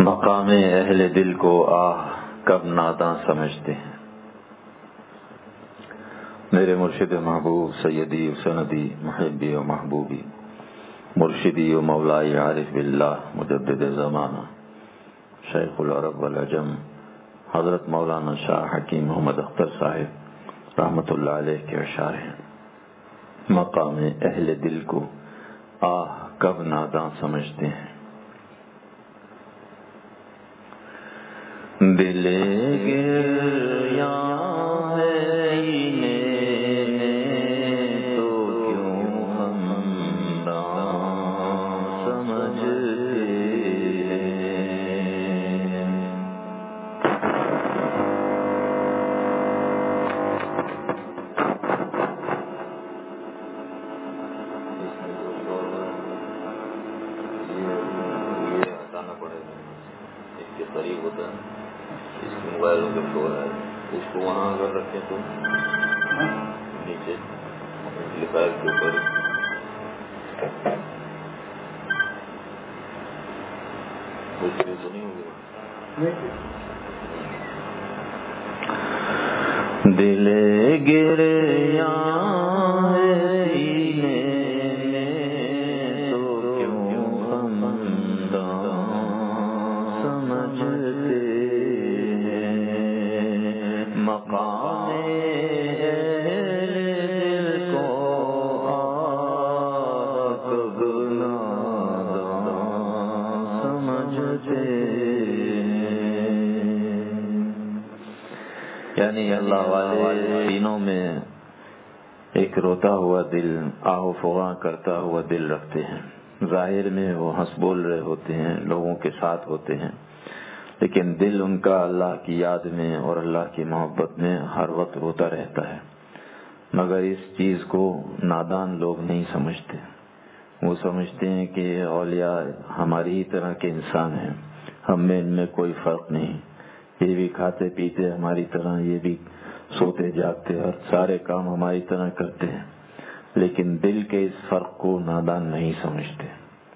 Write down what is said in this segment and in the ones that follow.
مقام اہل دل کو آہ کب ناداں سمجھتے ہیں۔ میرے مرشد محبوب سیدی و سندی محبی و محبوبی مرشدی و مولائی عارف باللہ مجدد زمانہ شیخ العرب والعجم حضرت مولانا شاہ حکیم محمد اختر صاحب رحمۃ اللہ علیہ کے اشعار ہیں۔ مقام اہل دل کو آہ کب ناداں سمجھتے ہیں۔ دل گریاں ہے تو کیوں ہم نہ سمجھتے یہ ہٹانا پڑے گا، اس کے قریب ہوتا ہے، اس کے موبائلوں کے شور ہے، اس کو وہاں اگر رکھیں تو نیچے لکھائل کے اوپر کچھ بھی تو نہیں ہوگا۔ دل گریاں یعنی اللہ والے سینوں میں ایک روتا ہوا دل، آہ و فغاں کرتا ہوا دل رکھتے ہیں۔ ظاہر میں وہ ہنس بول رہے ہوتے ہیں، لوگوں کے ساتھ ہوتے ہیں، لیکن دل ان کا اللہ کی یاد میں اور اللہ کی محبت میں ہر وقت روتا رہتا ہے۔ مگر اس چیز کو نادان لوگ نہیں سمجھتے۔ وہ سمجھتے ہیں کہ اولیاء ہماری ہی طرح کے انسان ہیں، ہم میں ان میں کوئی فرق نہیں، یہ بھی کھاتے پیتے ہماری طرح، یہ بھی سوتے جاگتے اور سارے کام ہماری طرح کرتے ہیں، لیکن دل کے اس فرق کو نادان نہیں سمجھتے۔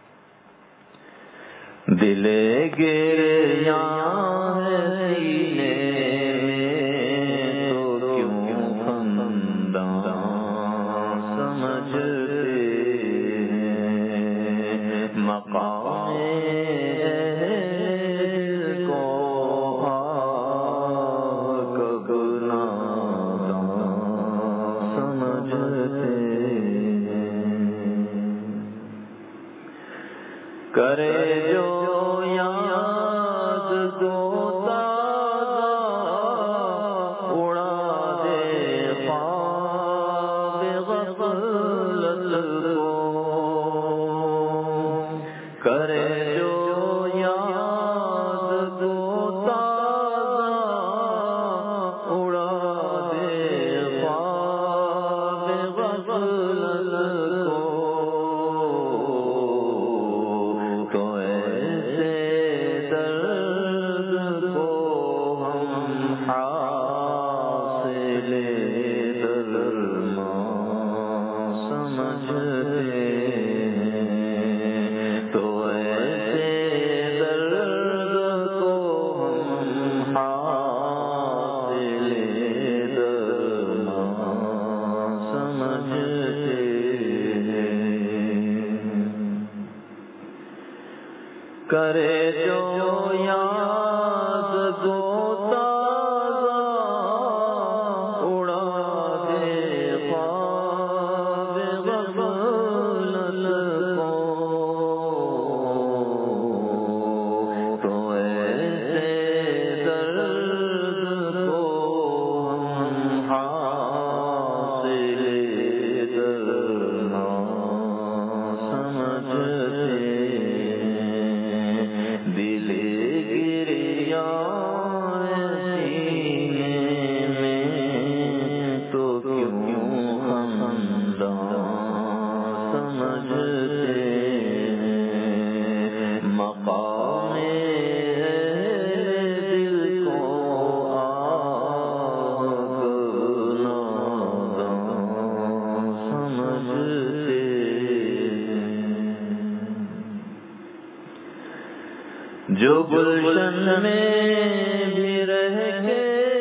دل گریاں ہے سینے میں تو کیوں ہم ناداں سمجھتے ہیں۔ مقام کرے جو یاد تو تازہ اڑا دے خواب غفلت کو، کرے جو یاد تو تازہ اڑا دے خواب غفلت کو، کرے جو یاد تو تازہ اڑا دے خواب غفلت کو، تو ایسے درد کو ہم حاصل درد نہ سمجھتے جو گلشن میں بھی رہ کے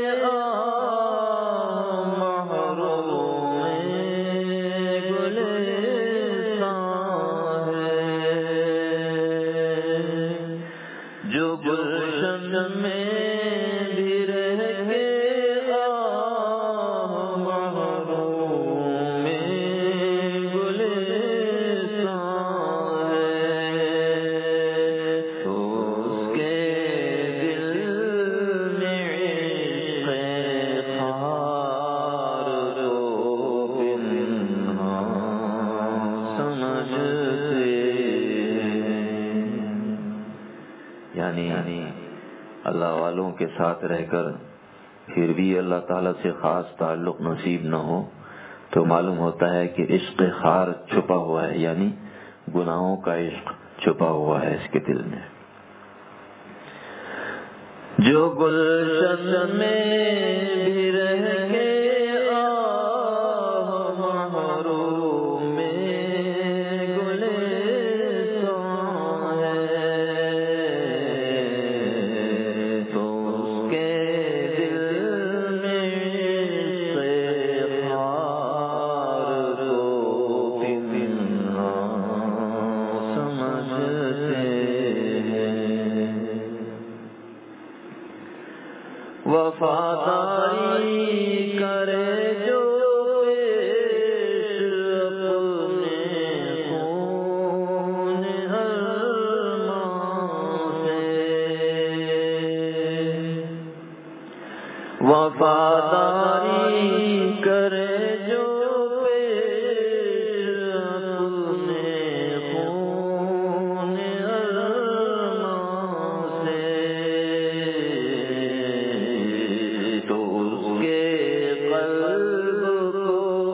محروم گلستان ہے، جو گلشن میں بھی رہ کے محروم گلستان ہے، تو اس کے دل میں عشق خار رو پنہاں سمجھتے ہیں، یعنی اللہ والوں کے ساتھ رہ کر پھر بھی اللہ تعالیٰ سے خاص تعلق نصیب نہ ہو تو معلوم ہوتا ہے کہ عشق خار چھپا ہوا ہے، یعنی گناہوں کا عشق چھپا ہوا ہے اس کے دل میں۔ جو گلشن میں بھی رہ کے محروم گلستان ہے، تو اس کے دل میں عشق خار رو پنہاں سمجھتے ہیں، وفاداری کرے جو پیش اپنے خون ارمان سے، وفاداری کرے جو پیش اپنے خون ارمان سے، تو اس کے قلب کو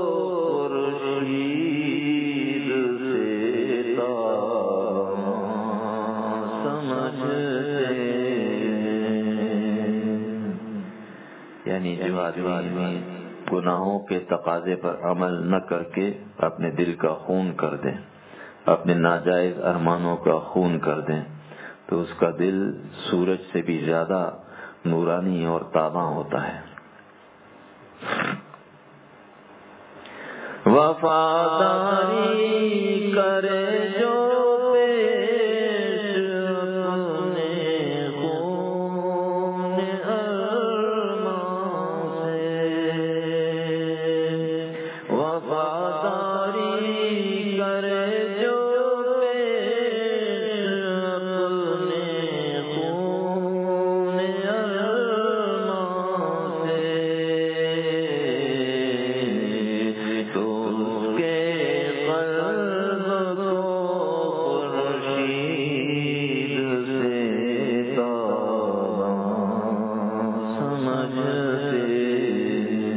خورشید سے تاباں سمجھتے ہیں، یعنی جو آدمی گناہوں کے تقاضے پر عمل نہ کر کے اپنے دل کا خون کر دیں، اپنے ناجائز ارمانوں کا خون کر دیں، تو اس کا دل سورج سے بھی زیادہ نورانی اور تاباں ہوتا ہے۔ وفاداری کرے جو پیش اپنے خون ارمان سے، وفاداری کرے جو پیش اپنے خون ارمان سے، تو اس کے قلب کو خورشید سے تاباں سمجھتے ہیں۔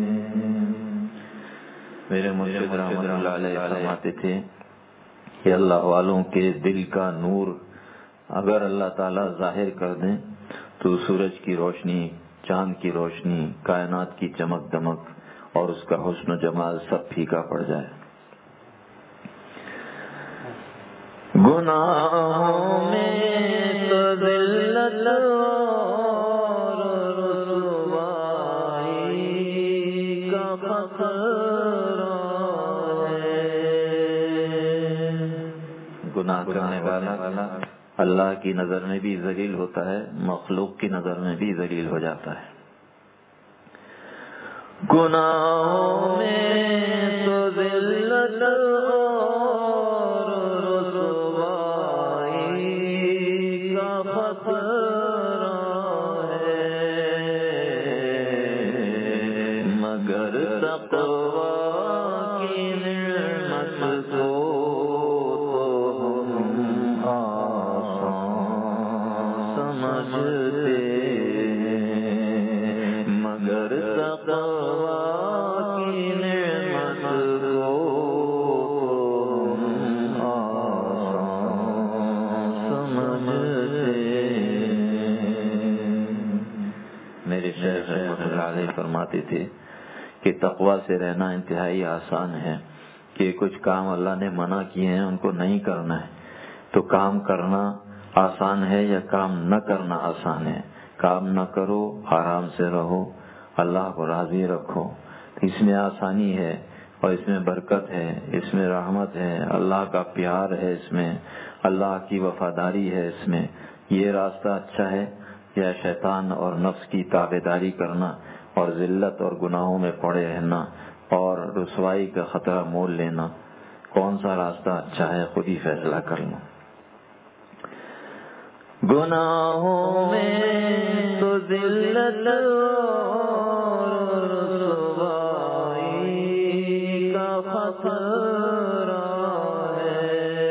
میرے مرشد رحمۃ اللہ علیہ فرماتے تھے کہ اللہ والوں کے دل کا نور اگر اللہ تعالیٰ ظاہر کر دیں تو سورج کی روشنی، چاند کی روشنی، کائنات کی چمک دمک اور اس کا حسن و جمال سب پھیکا پڑ جائے۔ گناہوں میں تو ذلت اور رسوائی کا خطرہ ہے، گناہ کرنے والا اللہ کی نظر میں بھی ذلیل ہوتا ہے، مخلوق کی نظر میں بھی ذلیل ہو جاتا ہے۔ گناہوں میں تو ذلت اور رسوائی کا خطرہ ہے، مگر تقویٰ کی نعمت کو ہم آسان سمجھتے ہیں، مگر تقویٰ کی نعمت کو ہم آسان سمجھتے ہیں۔ میرے شیخ رحمۃ اللہ علیہ فرماتے تھے کہ تقویٰ سے رہنا انتہائی آسان ہے، کہ کچھ کام اللہ نے منع کیے ہیں ان کو نہیں کرنا ہے، تو کام کرنا آسان ہے یا کام نہ کرنا آسان ہے؟ کام نہ کرو، آرام سے رہو، اللہ کو راضی رکھو، اس میں آسانی ہے اور اس میں برکت ہے، اس میں رحمت ہے، اللہ کا پیار ہے، اس میں اللہ کی وفاداری ہے، اس میں یہ راستہ اچھا ہے یا شیطان اور نفس کی تابعداری کرنا اور ذلت اور گناہوں میں پڑے رہنا اور رسوائی کا خطرہ مول لینا؟ کون سا راستہ اچھا ہے؟ خود ہی فیصلہ کر لو۔ گناہوں میں تو ذلت اور رسوائی کا خطرہ ہے،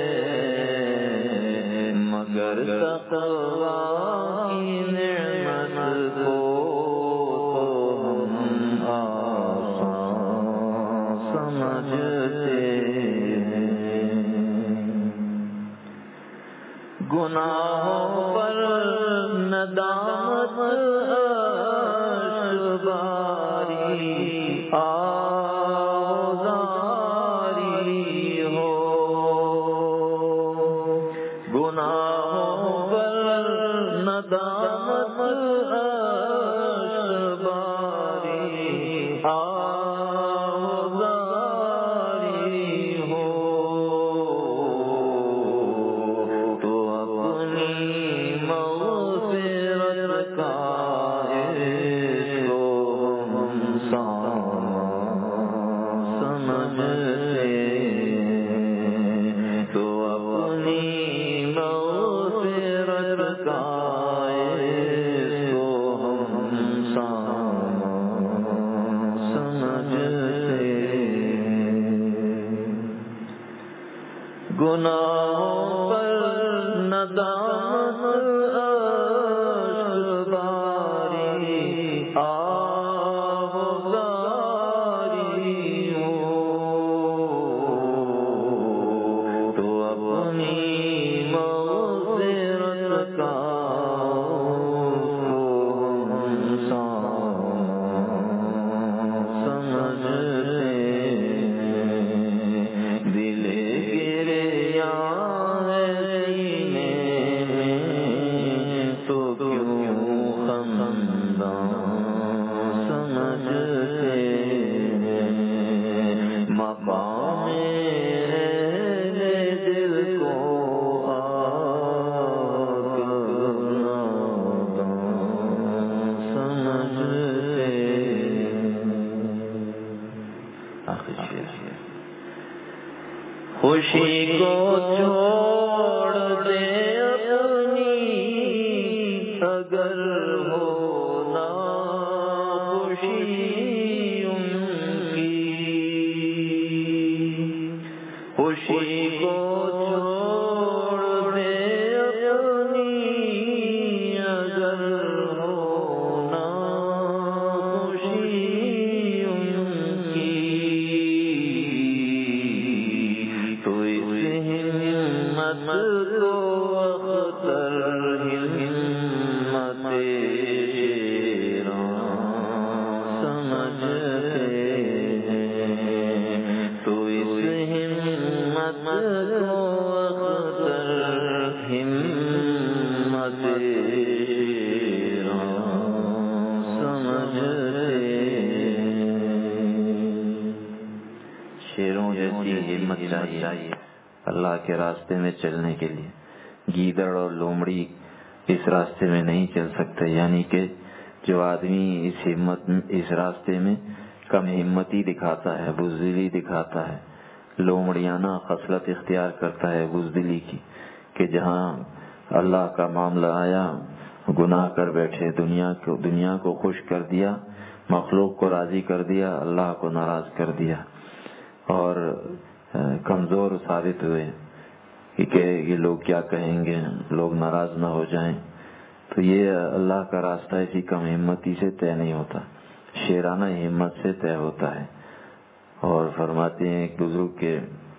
مگر تقویٰ کی نعمت کو ہم آسان سمجھتے ہیں۔ گناہوں پر ندامت اشکباری آزاری ہو، گناہوں پر ندامت اشکباری آزاری ہو، تو اپنی مغفرت کا اس کو ہم سمجھتے ہیں، تو اپنی مغفرت کا اس کو ہم سمجھتے ہیں۔ گناہوں پر ندامت اشکباری آزاری ہو، تو اپنی مغفرت کا ہم سمجھتے ہیں۔ دل گریاں ہے سینے میں تو کیوں خنداں سمجھتے ہیں، مقام دل کو آگ ناداں سمجھتے ہیں۔ آخر شعر، خوشی کو چھوڑ دے اپنی اگر ہو نہ خوشی ان کی، خوشی کو چھوڑ دے اپنی اگر ہو نہ خوشی ان کی، تو اس ہمت کو اختر ہمت شیراں سمجھتے ہیں، تو اس ہمت کو اختر ہمت شیراں سمجھتے ہیں۔ شیروں جیسی ہمت چاہیے اللہ کے راستے میں چلنے کے لیے۔ گیدڑ اور لومڑی اس راستے میں نہیں چل سکتے، یعنی کہ جو آدمی اس راستے میں کم ہمتی دکھاتا ہے، بزدلی دکھاتا ہے، لومڑیانہ خصلت اختیار کرتا ہے بزدلی کی، کہ جہاں اللہ کا معاملہ آیا گناہ کر بیٹھے، دنیا کو خوش کر دیا، مخلوق کو راضی کر دیا، اللہ کو ناراض کر دیا، اور کمزور ثابت ہوئے کہ یہ لوگ کیا کہیں گے، لوگ ناراض نہ ہو جائیں۔ تو یہ اللہ کا راستہ اسی کم ہمتی سے طے نہیں ہوتا، شیرانہ ہمت سے طے ہوتا ہے۔ اور فرماتے ہیں ایک بزرگ کے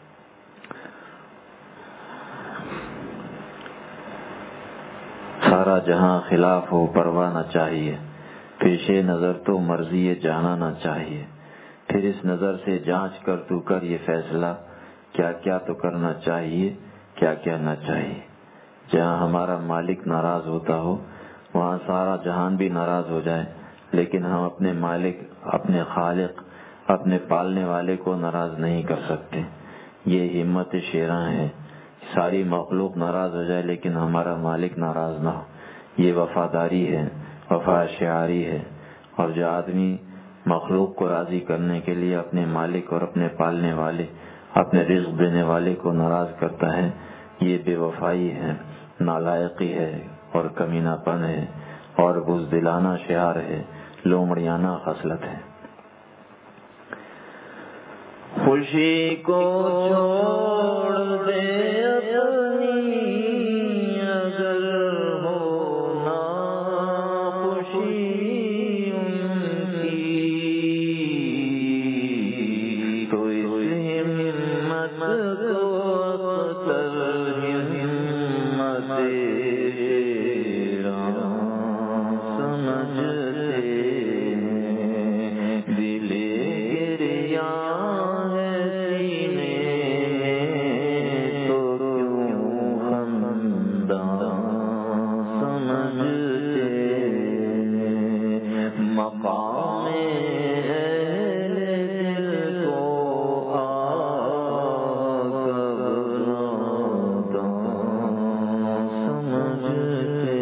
سارا جہاں خلاف ہو پرواہ نہ چاہیے، پیش نظر تو مرضی جانا نہ چاہیے، پھر اس نظر سے جانچ کر تو کر یہ فیصلہ، کیا کیا تو کرنا چاہیے، کیا کیا نہ چاہیے۔ جہاں ہمارا مالک ناراض ہوتا ہو وہاں سارا جہان بھی ناراض ہو جائے، لیکن ہم اپنے مالک، اپنے خالق، اپنے پالنے والے کو ناراض نہیں کر سکتے۔ یہ ہمت شیراں ہے۔ ساری مخلوق ناراض ہو جائے لیکن ہمارا مالک ناراض نہ ہو، یہ وفاداری ہے، وفا شعاری ہے۔ اور جو آدمی مخلوق کو راضی کرنے کے لیے اپنے مالک اور اپنے پالنے والے، اپنے رزق دینے والے کو ناراض کرتا ہے، یہ بے وفائی ہے، نالائقی ہے اور کمینہ پن ہے اور بزدلانہ شعار ہے، لومڑیانہ خصلت ہے۔ خوشی کو چھوڑ دے اپنی اگر ہو نا خوشی ان کی، تو اس ہمت کو اختر ہمت شیراں سمجھتے، دل گریاں مقام اہل دل کو سمجھتے۔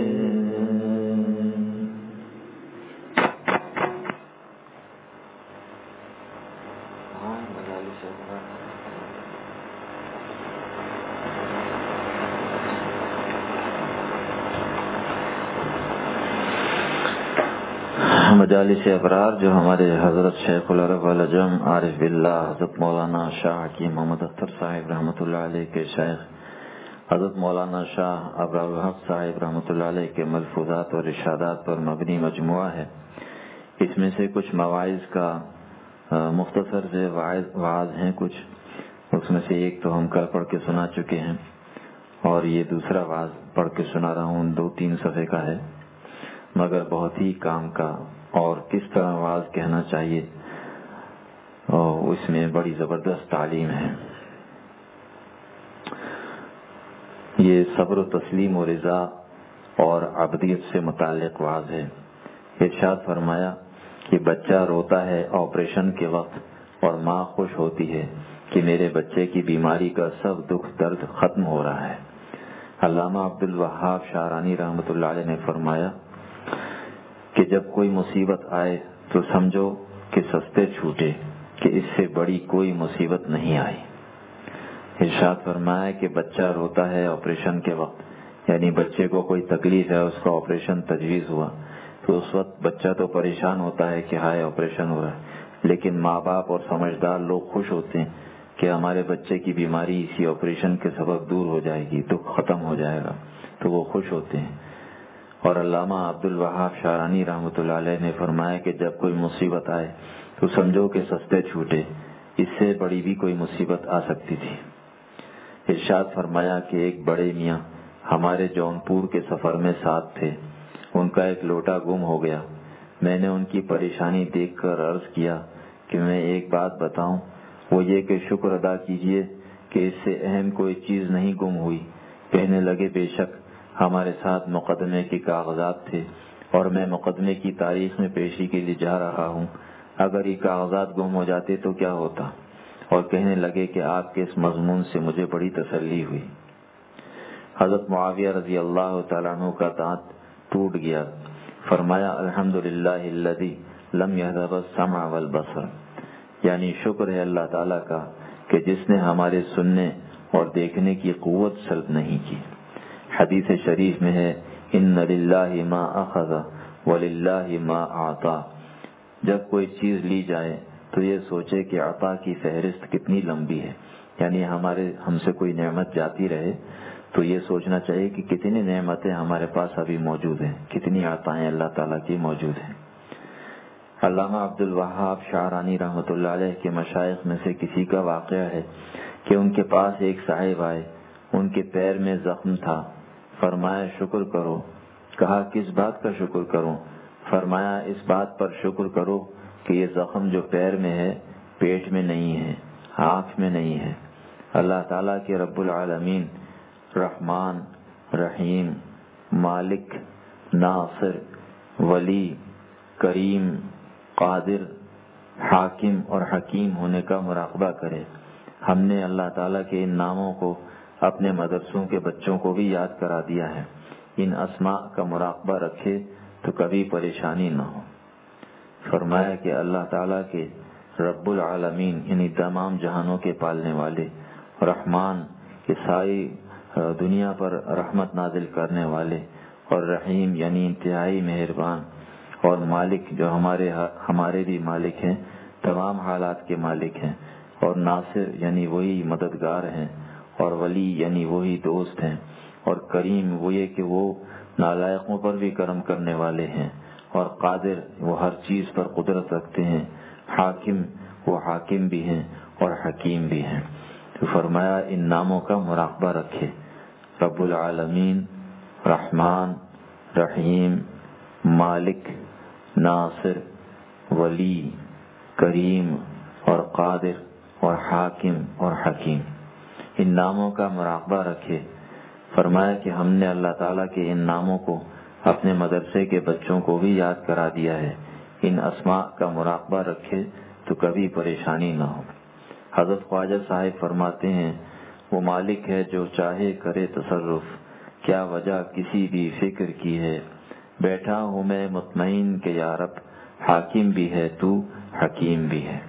مجالس ابرار جو ہمارے حضرت شیخ العرب العجم عارف باللہ حضرت مولانا شاہ حکیم محمد اختر صاحب رحمۃ اللہ علیہ کے شیخ حضرت مولانا شاہ ابرار الحق صاحب رحمۃ اللہ علیہ کے ملفوظات اور ارشادات پر مبنی مجموعہ ہے۔ اس میں سے کچھ مواعظ کا مختصر سے وعظ ہیں، کچھ اس میں سے ایک تو ہم کل پڑھ کے سنا چکے ہیں اور یہ دوسرا وعظ پڑھ کے سنا رہا ہوں، 2-3 صفحے کا ہے مگر بہت ہی کام کا، اور کس طرح وعظ کہنا چاہیے اور اس میں بڑی زبردست تعلیم ہے۔ یہ صبر و تسلیم و رضا اور عبدیت سے متعلق وعظ ہے۔ ارشاد فرمایا کہ بچہ روتا ہے آپریشن کے وقت اور ماں خوش ہوتی ہے کہ میرے بچے کی بیماری کا سب دکھ درد ختم ہو رہا ہے۔ علامہ عبد الوہاب شعرانی رحمۃ اللہ علیہ نے فرمایا کہ جب کوئی مصیبت آئے تو سمجھو کہ سستے چھوٹے، کہ اس سے بڑی کوئی مصیبت نہیں آئی۔ ارشاد فرمایا کہ بچہ روتا ہے آپریشن کے وقت، یعنی بچے کو کوئی تکلیف ہے، اس کا آپریشن تجویز ہوا تو اس وقت بچہ تو پریشان ہوتا ہے کہ ہائے آپریشن ہوا ہے، لیکن ماں باپ اور سمجھدار لوگ خوش ہوتے ہیں کہ ہمارے بچے کی بیماری اسی آپریشن کے سبب دور ہو جائے گی، دکھ ختم ہو جائے گا، تو وہ خوش ہوتے ہیں۔ اور علامہ عبد الوہاب شعرانی رحمۃ اللہ علیہ نے فرمایا کہ جب کوئی مصیبت آئے تو سمجھو کہ سستے چھوٹے، اس سے بڑی بھی کوئی مصیبت آ سکتی تھی۔ ارشاد فرمایا کہ ایک بڑے میاں ہمارے جونپور کے سفر میں ساتھ تھے، ان کا ایک لوٹا گم ہو گیا۔ میں نے ان کی پریشانی دیکھ کر عرض کیا کہ میں ایک بات بتاؤں، وہ یہ کہ شکر ادا کیجئے کہ اس سے اہم کوئی چیز نہیں گم ہوئی۔ کہنے لگے بے شک ہمارے ساتھ مقدمے کے کاغذات تھے اور میں مقدمے کی تاریخ میں پیشی کے لیے جا رہا ہوں، اگر یہ کاغذات گم ہو جاتے تو کیا ہوتا؟ اور کہنے لگے کہ آپ کے اس مضمون سے مجھے بڑی تسلی ہوئی۔ حضرت معاویہ رضی اللہ تعالیٰ عنہ کا دانت ٹوٹ گیا، فرمایا الحمدللہ الذی لم یذهب السمع والبصر، یعنی شکر ہے اللہ تعالیٰ کا کہ جس نے ہمارے سننے اور دیکھنے کی قوت سلب نہیں کی۔ حدیث شریف میں ہے ان للہ ما اخذ وللہ ما اعطى، جب کوئی چیز لی جائے تو یہ سوچے کہ عطا کی فہرست کتنی لمبی ہے، یعنی ہم سے کوئی نعمت جاتی رہے تو یہ سوچنا چاہیے کہ کتنی نعمتیں ہمارے پاس ابھی موجود ہیں، کتنی عطائیں اللہ تعالیٰ کی موجود ہیں۔ علامہ عبد الوہاب شعرانی رحمۃ اللہ علیہ کے مشائخ میں سے کسی کا واقعہ ہے کہ ان کے پاس ایک صاحب آئے، ان کے پیر میں زخم تھا، فرمایا شکر کرو۔ کہا کس بات کا شکر کروں؟ فرمایا اس بات پر شکر کرو کہ یہ زخم جو پیر میں ہے پیٹ میں نہیں ہے، آنکھ میں نہیں ہے۔ اللہ تعالیٰ کے رب العالمین رحمان رحیم، مالک، ناصر، ولی، کریم، قادر، حاکم اور حکیم ہونے کا مراقبہ کرے۔ ہم نے اللہ تعالیٰ کے ان ناموں کو اپنے مدرسوں کے بچوں کو بھی یاد کرا دیا ہے۔ ان اسماء کا مراقبہ رکھے تو کبھی پریشانی نہ ہو۔ فرمایا کہ اللہ تعالیٰ کے رب العالمین یعنی تمام جہانوں کے پالنے والے، رحمان کہ ساری دنیا پر رحمت نازل کرنے والے، اور رحیم یعنی انتہائی مہربان، اور مالک جو ہمارے بھی مالک ہیں، تمام حالات کے مالک ہیں، اور ناصر یعنی وہی مددگار ہیں، اور ولی یعنی وہی دوست ہیں، اور کریم وہ یہ کہ وہ نالائقوں پر بھی کرم کرنے والے ہیں، اور قادر وہ ہر چیز پر قدرت رکھتے ہیں، حاکم وہ حاکم بھی ہیں اور حکیم بھی ہیں۔ تو فرمایا ان ناموں کا مراقبہ رکھے، رب العالمین، رحمان، رحیم، مالک، ناصر، ولی، کریم اور قادر اور حاکم اور حکیم، ان ناموں کا مراقبہ رکھے۔ فرمایا کہ ہم نے اللہ تعالیٰ کے ان ناموں کو اپنے مدرسے کے بچوں کو بھی یاد کرا دیا ہے۔ ان اسماء کا مراقبہ رکھے تو کبھی پریشانی نہ ہو۔ حضرت خواجہ صاحب فرماتے ہیں وہ مالک ہے جو چاہے کرے تصرف، کیا وجہ کسی بھی فکر کی ہے، بیٹھا ہوں میں مطمئن کہ یا رب، حاکم بھی ہے تو حکیم بھی ہے۔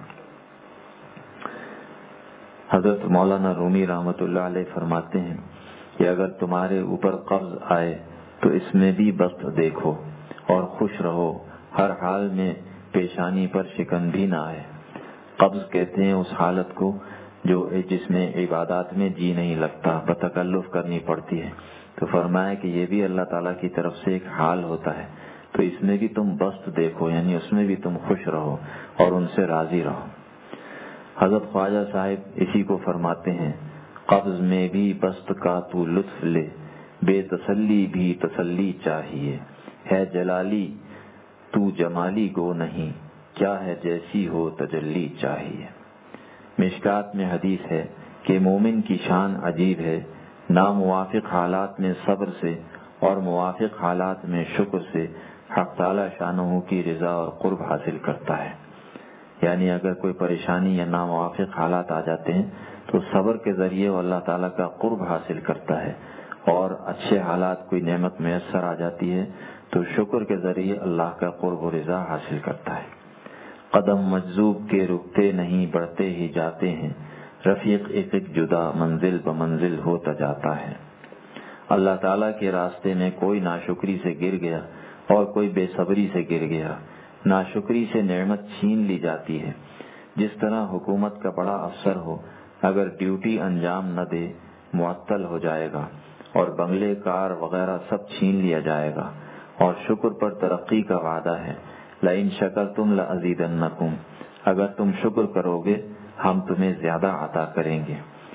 حضرت مولانا رومی رحمۃ اللہ علیہ فرماتے ہیں کہ اگر تمہارے اوپر قبض آئے تو اس میں بھی بخت دیکھو اور خوش رہو، ہر حال میں پیشانی پر شکن بھی نہ آئے۔ قبض کہتے ہیں اس حالت کو جس میں عبادات میں جی نہیں لگتا، بتکلف کرنی پڑتی ہے۔ تو فرمایا کہ یہ بھی اللہ تعالیٰ کی طرف سے ایک حال ہوتا ہے، تو اس میں بھی تم بست دیکھو، یعنی اس میں بھی تم خوش رہو اور ان سے راضی رہو۔ حضرت خواجہ صاحب اسی کو فرماتے ہیں، قبض میں بھی بست کا تو لطف لے، بے تسلی بھی تسلی چاہیے، ہے جلالی تو جمالی گو نہیں، کیا ہے جیسی ہو تجلی چاہیے۔ مشکات میں حدیث ہے کہ مومن کی شان عجیب ہے، ناموافق حالات میں صبر سے اور موافق حالات میں شکر سے حق تعالی شانہ کی رضا اور قرب حاصل کرتا ہے۔ یعنی اگر کوئی پریشانی یا ناموافق حالات آ جاتے ہیں تو صبر کے ذریعے وہ اللہ تعالیٰ کا قرب حاصل کرتا ہے، اور اچھے حالات کوئی نعمت میسر آ جاتی ہے تو شکر کے ذریعے اللہ کا قرب و رضا حاصل کرتا ہے۔ قدم مجذوب کے رکتے نہیں، بڑھتے ہی جاتے ہیں، رفیق ایک ایک جدا منزل بمنزل ہوتا جاتا ہے۔ اللہ تعالیٰ کے راستے میں کوئی ناشکری سے گر گیا اور کوئی بے صبری سے گر گیا، ناشکری سے نعمت چھین لی جاتی ہے۔ جس طرح حکومت کا بڑا افسر ہو، اگر ڈیوٹی انجام نہ دے معطل ہو جائے گا اور بنگلے کار وغیرہ سب چھین لیا جائے گا، اور شکر پر ترقی کا وعدہ ہے، لئن شکرتم لازیدنکم، اگر تم شکر کرو گے ہم تمہیں زیادہ عطا کریں گے۔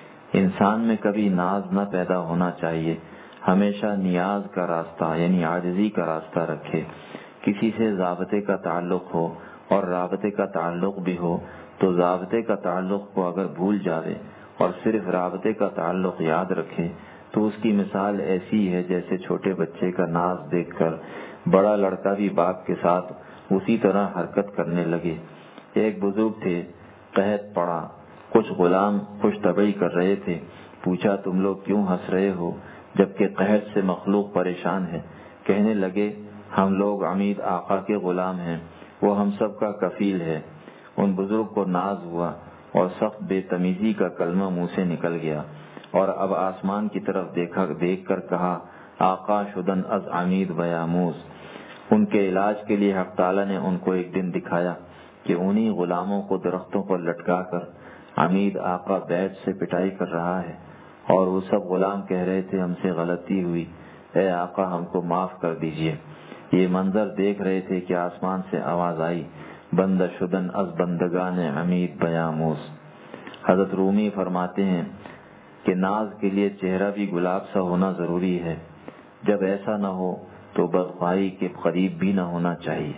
انسان میں کبھی ناز نہ پیدا ہونا چاہیے، ہمیشہ نیاز کا راستہ یعنی عاجزی کا راستہ رکھے۔ کسی سے ضابطے کا تعلق ہو اور رابطے کا تعلق بھی ہو تو ضابطے کا تعلق کو اگر بھول جاوے اور صرف رابطے کا تعلق یاد رکھے تو اس کی مثال ایسی ہے جیسے چھوٹے بچے کا ناز دیکھ کر بڑا لڑکا بھی باپ کے ساتھ اسی طرح حرکت کرنے لگے۔ ایک بزرگ تھے، قحط پڑا، کچھ غلام خوش طبعی کر رہے تھے، پوچھا تم لوگ کیوں ہنس رہے ہو جبکہ قحط سے مخلوق پریشان ہے؟ کہنے لگے ہم لوگ عمید آقا کے غلام ہیں، وہ ہم سب کا کفیل ہے۔ ان بزرگ کو ناز ہوا اور سخت بے تمیزی کا کلمہ منہ سے نکل گیا، اور اب آسمان کی طرف دیکھ کر کہا آقا شدن از عمید بیاموز۔ ان کے علاج کے لیے حق تعالیٰ نے ان کو ایک دن دکھایا کہ انہی غلاموں کو درختوں پر لٹکا کر عمید آقا بیت سے پٹائی کر رہا ہے، اور وہ سب غلام کہہ رہے تھے ہم سے غلطی ہوئی، اے آقا ہم کو معاف کر دیجئے۔ یہ منظر دیکھ رہے تھے کہ آسمان سے آواز آئی بندہ شدن از بندگان عمید بیاموز۔ حضرت رومی فرماتے ہیں کہ ناز کے لیے چہرہ بھی گلاب سا ہونا ضروری ہے، جب ایسا نہ ہو تو بدخواہی کے قریب بھی نہ ہونا چاہیے۔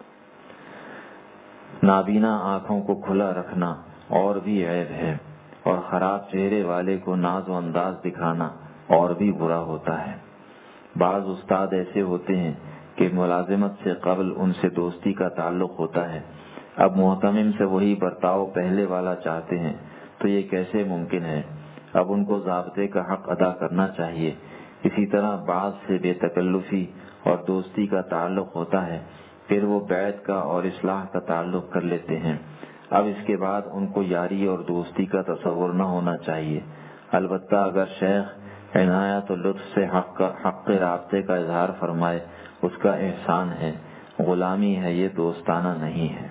نابینا آنکھوں کو کھلا رکھنا اور بھی عیب ہے، اور خراب چہرے والے کو ناز و انداز دکھانا اور بھی برا ہوتا ہے۔ بعض استاد ایسے ہوتے ہیں کہ ملازمت سے قبل ان سے دوستی کا تعلق ہوتا ہے، اب محتمم سے وہی برتاؤ پہلے والا چاہتے ہیں، تو یہ کیسے ممکن ہے؟ اب ان کو ضابطے کا حق ادا کرنا چاہیے۔ اسی طرح بعض سے بے تکلفی اور دوستی کا تعلق ہوتا ہے، پھر وہ بیعت کا اور اصلاح کا تعلق کر لیتے ہیں۔ اب اس کے بعد ان کو یاری اور دوستی کا تصور نہ ہونا چاہیے۔ البتہ اگر شیخ عنایت و لطف سے حق رابطے کا اظہار فرمائے، اس کا احسان ہے، غلامی ہے، یہ دوستانہ نہیں ہے۔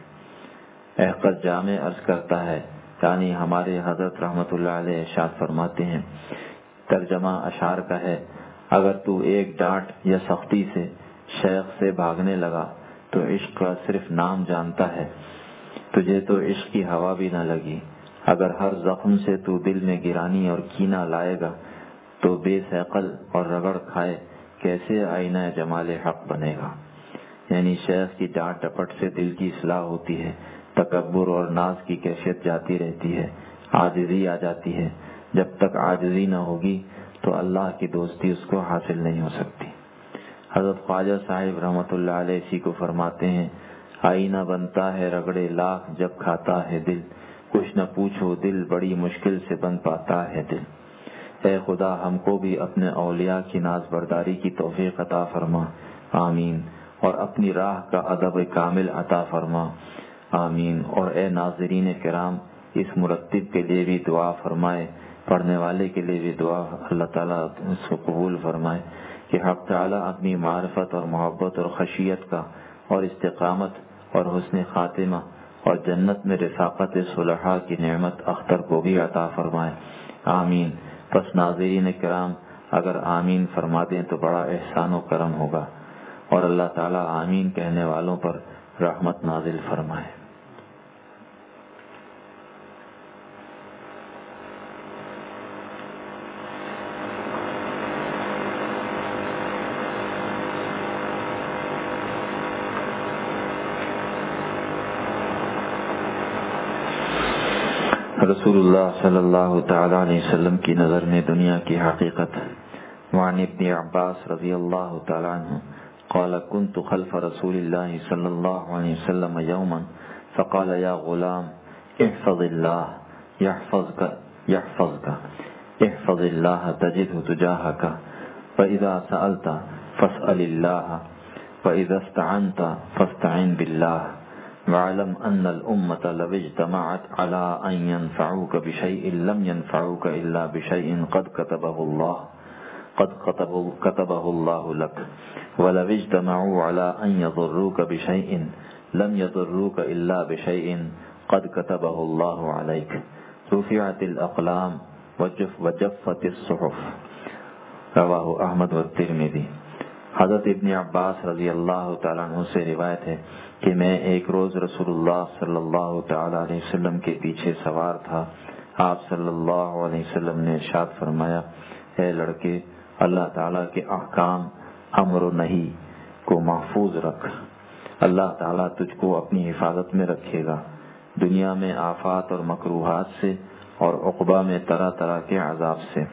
احقد جامع عرض کرتا ہے، یعنی ہمارے حضرت رحمت اللہ علیہ ارشاد فرماتے ہیں، ترجمہ اشعار کا ہے، اگر تو ایک ڈانٹ یا سختی سے شیخ سے بھاگنے لگا تو عشق کا صرف نام جانتا ہے، تجھے تو عشق کی ہوا بھی نہ لگی۔ اگر ہر زخم سے تو دل میں گرانی اور کینہ لائے گا تو بے ثقل اور رگڑ کھائے کیسے آئینہ جمال حق بنے گا؟ یعنی شیخ کی ڈانٹ ڈپٹ سے دل کی اصلاح ہوتی ہے، تکبر اور ناز کی کیفیت جاتی رہتی ہے، عاجزی آ جاتی ہے۔ جب تک عاجزی نہ ہوگی تو اللہ کی دوستی اس کو حاصل نہیں ہو سکتی۔ حضرت خواجہ صاحب رحمۃ اللہ علیہ اسی کو فرماتے ہیں، آئینہ بنتا ہے رگڑے لاکھ جب کھاتا ہے دل، کچھ نہ پوچھو دل بڑی مشکل سے بن پاتا ہے دل۔ اے خدا ہم کو بھی اپنے اولیاء کی ناز برداری کی توفیق عطا فرما، آمین، اور اپنی راہ کا ادب کامل عطا فرما، آمین۔ اور اے ناظرین کرام، اس مرتب کے لیے بھی دعا فرمائے، پڑھنے والے کے لیے بھی دعا اللہ تعالیٰ اس کو قبول فرمائے کہ حق تعالیٰ اپنی معرفت اور محبت اور خشیت کا اور استقامت اور حسن خاتمہ اور جنت میں رفاقت صلحاء کی نعمت اختر کو بھی عطا فرمائے، آمین۔ پس ناظرین کرام اگر آمین فرما دیں تو بڑا احسان و کرم ہوگا، اور اللہ تعالیٰ آمین کہنے والوں پر رحمت نازل فرمائے۔ رسول اللہ صلی اللہ تعالی علیہ وسلم کی نظر میں دنیا کی حقیقت۔ وعن ابن عباس رضی اللہ تعالی عنہ قال كنت خلف رسول الله صلی اللہ علیہ وسلم یوما فقال یا غلام احفظ اللہ يحفظك احفظ اللہ تجده تجاهك فإذا سألت فاسأل الله وإذا استعنت فاستعن بالله وَاعْلَمْ أَنَّ الْأُمَّةَ لَوِ اجْتَمَعَتْ عَلَىٰ أَن يَنفَعُوكَ بِشَيْءٍ لَّمْ يَنفَعُوكَ إِلَّا بِشَيْءٍ قَدْ كَتَبَهُ اللَّهُ لَكَ وَلَوِ اجْتَمَعُوا عَلَىٰ أَن يَضُرُّوكَ بِشَيْءٍ لَّمْ يَضُرُّوكَ إِلَّا بِشَيْءٍ قَدْ كَتَبَهُ اللَّهُ عَلَيْكَ رُفِعَتِ الْأَقْلَامُ وَجَفَّتِ الصُّحُفُ رواہ احمد والترمذی۔ حضرت ابن عباس رضی اللہ تعالیٰ عنہ سے روایت ہے کہ میں ایک روز رسول اللہ صلی اللہ تعالیٰ علیہ وسلم کے پیچھے سوار تھا۔ آپ صلی اللہ علیہ وسلم نے ارشاد فرمایا، اے لڑکے، اللہ تعالیٰ کے احکام امر و نہی کو محفوظ رکھ، اللہ تعالیٰ تجھ کو اپنی حفاظت میں رکھے گا، دنیا میں آفات اور مکروہات سے اور عقبہ میں طرح طرح کے عذاب سے،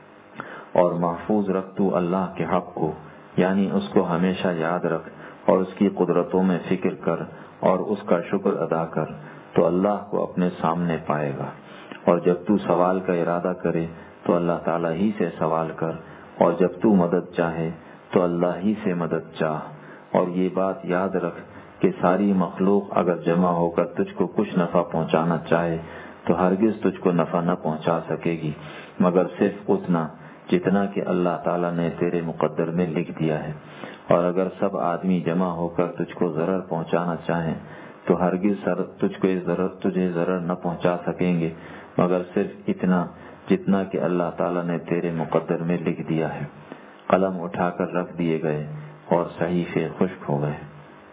اور محفوظ رکھ تو اللہ کے حق کو، یعنی اس کو ہمیشہ یاد رکھ اور اس کی قدرتوں میں فکر کر اور اس کا شکر ادا کر، تو اللہ کو اپنے سامنے پائے گا۔ اور جب تو سوال کا ارادہ کرے تو اللہ تعالیٰ ہی سے سوال کر، اور جب تو مدد چاہے تو اللہ ہی سے مدد چاہ، اور یہ بات یاد رکھ کہ ساری مخلوق اگر جمع ہو کر تجھ کو کچھ نفع پہنچانا چاہے تو ہرگز تجھ کو نفع نہ پہنچا سکے گی مگر صرف اتنا جتنا کہ اللہ تعالیٰ نے تیرے مقدر میں لکھ دیا ہے، اور اگر سب آدمی جمع ہو کر تجھ کو ضرر پہنچانا چاہیں تو ہرگز تجھے ضرر نہ پہنچا سکیں گے مگر صرف اتنا جتنا کہ اللہ تعالیٰ نے تیرے مقدر میں لکھ دیا ہے۔ قلم اٹھا کر رکھ دیے گئے اور صحیفے خشک ہو گئے۔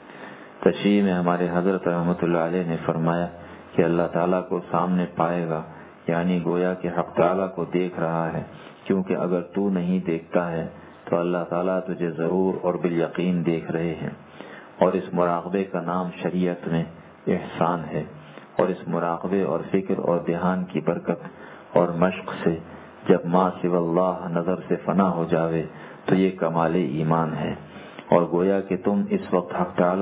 تشریح میں ہمارے حضرت رحمت اللہ علیہ نے فرمایا کہ اللہ تعالیٰ کو سامنے پائے گا، یعنی گویا کہ حق تعالیٰ کو دیکھ رہا ہے، کیونکہ اگر تو نہیں دیکھتا ہے تو اللہ تعالیٰ تجھے ضرور اور بالیقین دیکھ رہے ہیں۔ اور اس مراقبے کا نام شریعت میں احسان ہے، اور اس مراقبے اور فکر اور دھیان کی برکت اور مشق سے جب ما سوی اللہ نظر سے فنا ہو جاوے تو یہ کمال ایمان ہے۔ اور گویا کہ تو اس وقت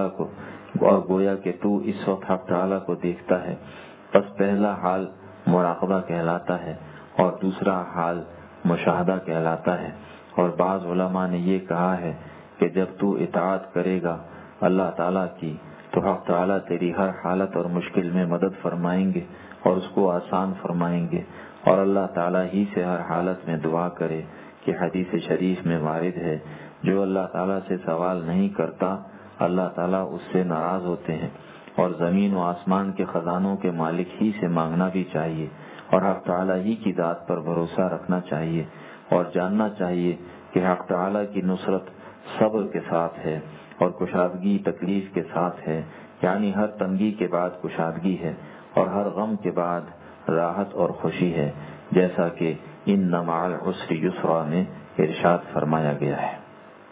حق تعالیٰ کو دیکھتا ہے، بس پہلا حال مراقبہ کہلاتا ہے اور دوسرا حال مشاہدہ کہلاتا ہے۔ اور بعض علماء نے یہ کہا ہے کہ جب تو اطاعت کرے گا اللہ تعالیٰ کی تو حق تعالیٰ تیری ہر حالت اور مشکل میں مدد فرمائیں گے اور اس کو آسان فرمائیں گے، اور اللہ تعالیٰ ہی سے ہر حالت میں دعا کرے کہ حدیث شریف میں وارد ہے، جو اللہ تعالیٰ سے سوال نہیں کرتا اللہ تعالیٰ اس سے ناراض ہوتے ہیں۔ اور زمین و آسمان کے خزانوں کے مالک ہی سے مانگنا بھی چاہیے، اور حق تعالیٰ ہی کی ذات پر بھروسہ رکھنا چاہیے، اور جاننا چاہیے کہ حق تعالیٰ کی نصرت صبر کے ساتھ ہے اور کشادگی تکلیف کے ساتھ ہے، یعنی ہر تنگی کے بعد کشادگی ہے اور ہر غم کے بعد راحت اور خوشی ہے، جیسا کہ ان مع العسر یسرا میں ارشاد فرمایا گیا ہے۔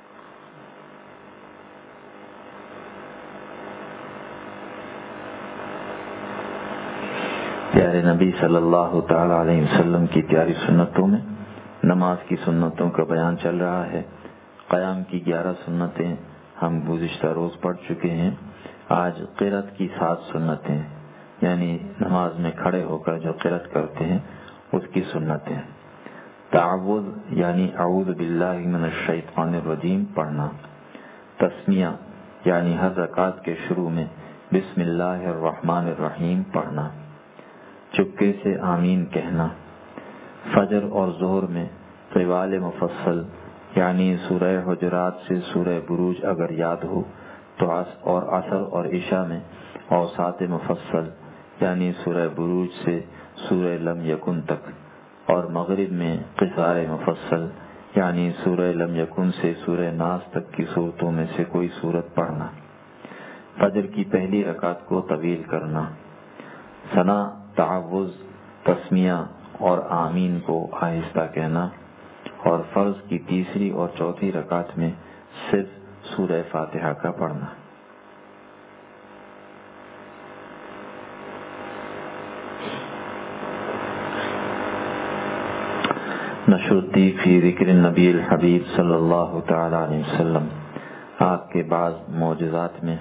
پیارے نبی صلی اللہ تعالی علیہ وسلم کی پیاری سنتوں میں نماز کی سنتوں کا بیان چل رہا ہے۔ قیام کی 11 سنتیں ہم گزشتہ روز پڑھ چکے ہیں۔ آج قرأت کی 7 سنتیں، یعنی نماز میں کھڑے ہو کر جو قرأت کرتے ہیں اس کی سنتیں۔ تعوذ یعنی اعوذ باللہ من الشیطان الرجیم پڑھنا۔ تسمیہ یعنی ہر رکعت کے شروع میں بسم اللہ الرحمن الرحیم پڑھنا۔ چپکے سے آمین کہنا۔ فجر اور ظہر میں طوال مفصل یعنی سورہ حجرات سے سورہ بروج اگر یاد ہو تو اور عصر اور عشاء میں اوساط مفصل یعنی سورہ بروج سے سورہ لم یکن تک، اور مغرب میں قصار مفصل یعنی سورہ لم یکن سے سورہ ناس تک کی صورتوں میں سے کوئی صورت پڑھنا۔ فجر کی پہلی رکعت کو طویل کرنا۔ ثنا، تعوذ، تسمیہ اور آمین کو آہستہ کہنا، اور فرض کی تیسری اور چوتھی رکعت میں صرف سورہ فاتحہ کا پڑھنا۔ نشرتی فی ذکر النبی الحبیب صلی اللہ تعالی علیہ وسلم۔ آپ کے بعض معجزات میں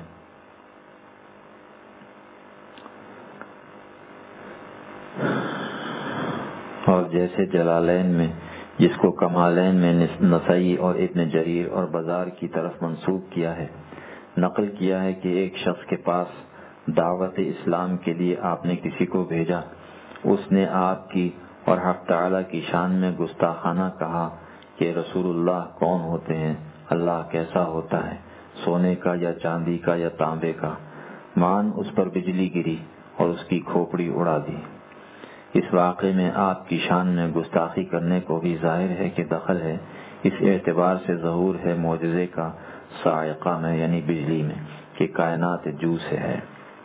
اور جیسے جلالین میں جس کو کمالین میں نسائی اور ابن جریر اور بزار کی طرف منسوب کیا ہے، نقل کیا ہے کہ ایک شخص کے پاس دعوت اسلام کے لیے آپ نے کسی کو بھیجا، اس نے آپ کی اور حق تعالیٰ کی شان میں گستاخانہ کہا کہ رسول اللہ کون ہوتے ہیں، اللہ کیسا ہوتا ہے، سونے کا یا چاندی کا یا تانبے کا۔ مان اس پر بجلی گری اور اس کی کھوپڑی اڑا دی۔ اس واقعے میں آپ کی شان میں گستاخی کرنے کو بھی ظاہر ہے کہ دخل ہے، اس اعتبار سے ظہور ہے معجزے کا صاعقہ میں یعنی بجلی میں کہ کائنات جو سے ہے۔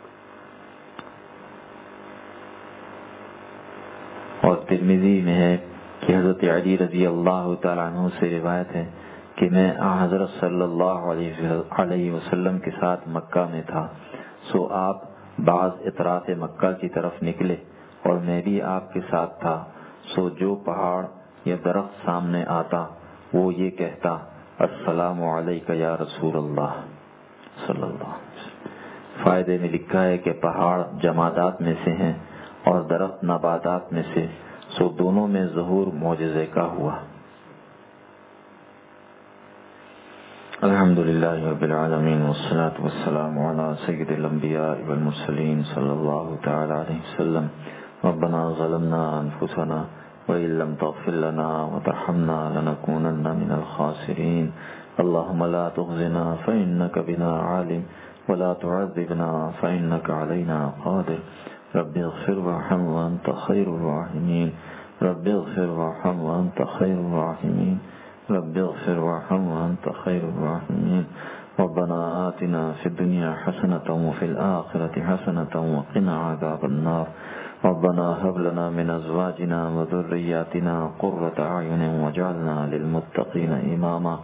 اور ترمذی میں ہے کہ حضرت علی رضی اللہ تعالیٰ عنہ سے روایت ہے کہ میں حضرت صلی اللہ علیہ وسلم کے ساتھ مکہ میں تھا، سو آپ بعض اطراف مکہ کی طرف نکلے اور میں بھی آپ کے ساتھ تھا، سو جو پہاڑ یا درخت سامنے آتا وہ یہ کہتا السلام علیکہ یا رسول اللہ صلی اللہ علیہ وسلم۔ فائدے میں لکھا ہے کہ پہاڑ جمادات میں سے ہیں اور درخت نباتات میں سے، سو دونوں میں ظہور معجزے کا ہوا۔ الحمدللہ رب العالمین والصلاة والسلام علی سید الانبیاء والمرسلین صلی اللہ تعالی علیہ وسلم۔ ربنا ظلمنا انفسنا وإن لم تغفر لنا وترحمنا لنكونن من الخاسرين اللهم لا تخزنا فإنك بنا عالم ولا تعذبنا فإنك علينا قادر رب اغفر وارحم وأنت خير الراحمين رب اغفر وارحم وأنت خير الراحمين رب اغفر وارحم وأنت خير الراحمين ربنا آتنا في الدنيا حسنة وفي الآخرة حسنة وقنا عذاب النار ربنا هب لنا من أزواجنا وذرياتنا قرة أعين واجعلنا للمتقين إماما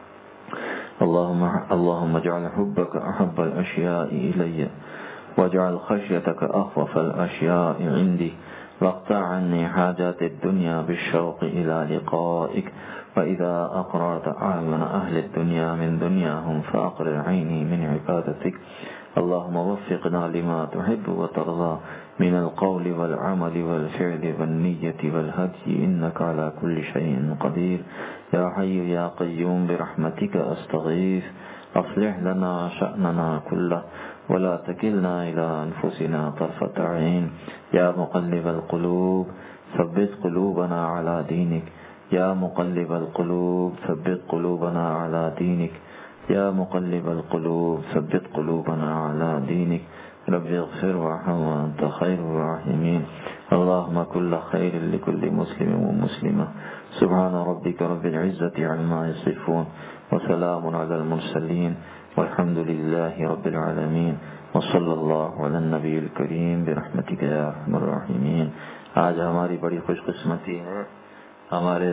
اللهم اجعل حبك أحب الأشياء إلي واجعل خشيتك أخوف الأشياء عندي واقطع عني حاجات الدنيا بالشوق إلى لقائك وإذا أقررت أعين أهل الدنيا من دنياهم فأقرر عيني من عبادتك اللهم وفقنا لما تحب وترضى من القول والعمل والفعل والنية والهدي إنك على كل شيء قدير يا حي يا قيوم برحمتك أستغيث أصلح لنا شأننا كله ولا تكلنا إلى أنفسنا طرفة عين يا مقلب القلوب ثبت قلوبنا على دينك يا مقلب القلوب ثبت قلوبنا على دينك يا مقلب القلوب ثبت قلوبنا على دينك رب اغفر وارحم وأنت خير الراحمين اللهم كل خير لكل مسلم ومسلمة سبحان ربك رب العزة عما يصفون وسلام على المرسلين والحمد لله رب العالمين وصلی اللہ علی النبی الکریم برحمتک یا ارحم الراحمین۔ آج ہماری بڑی خوش قسمتی ہے، ہمارے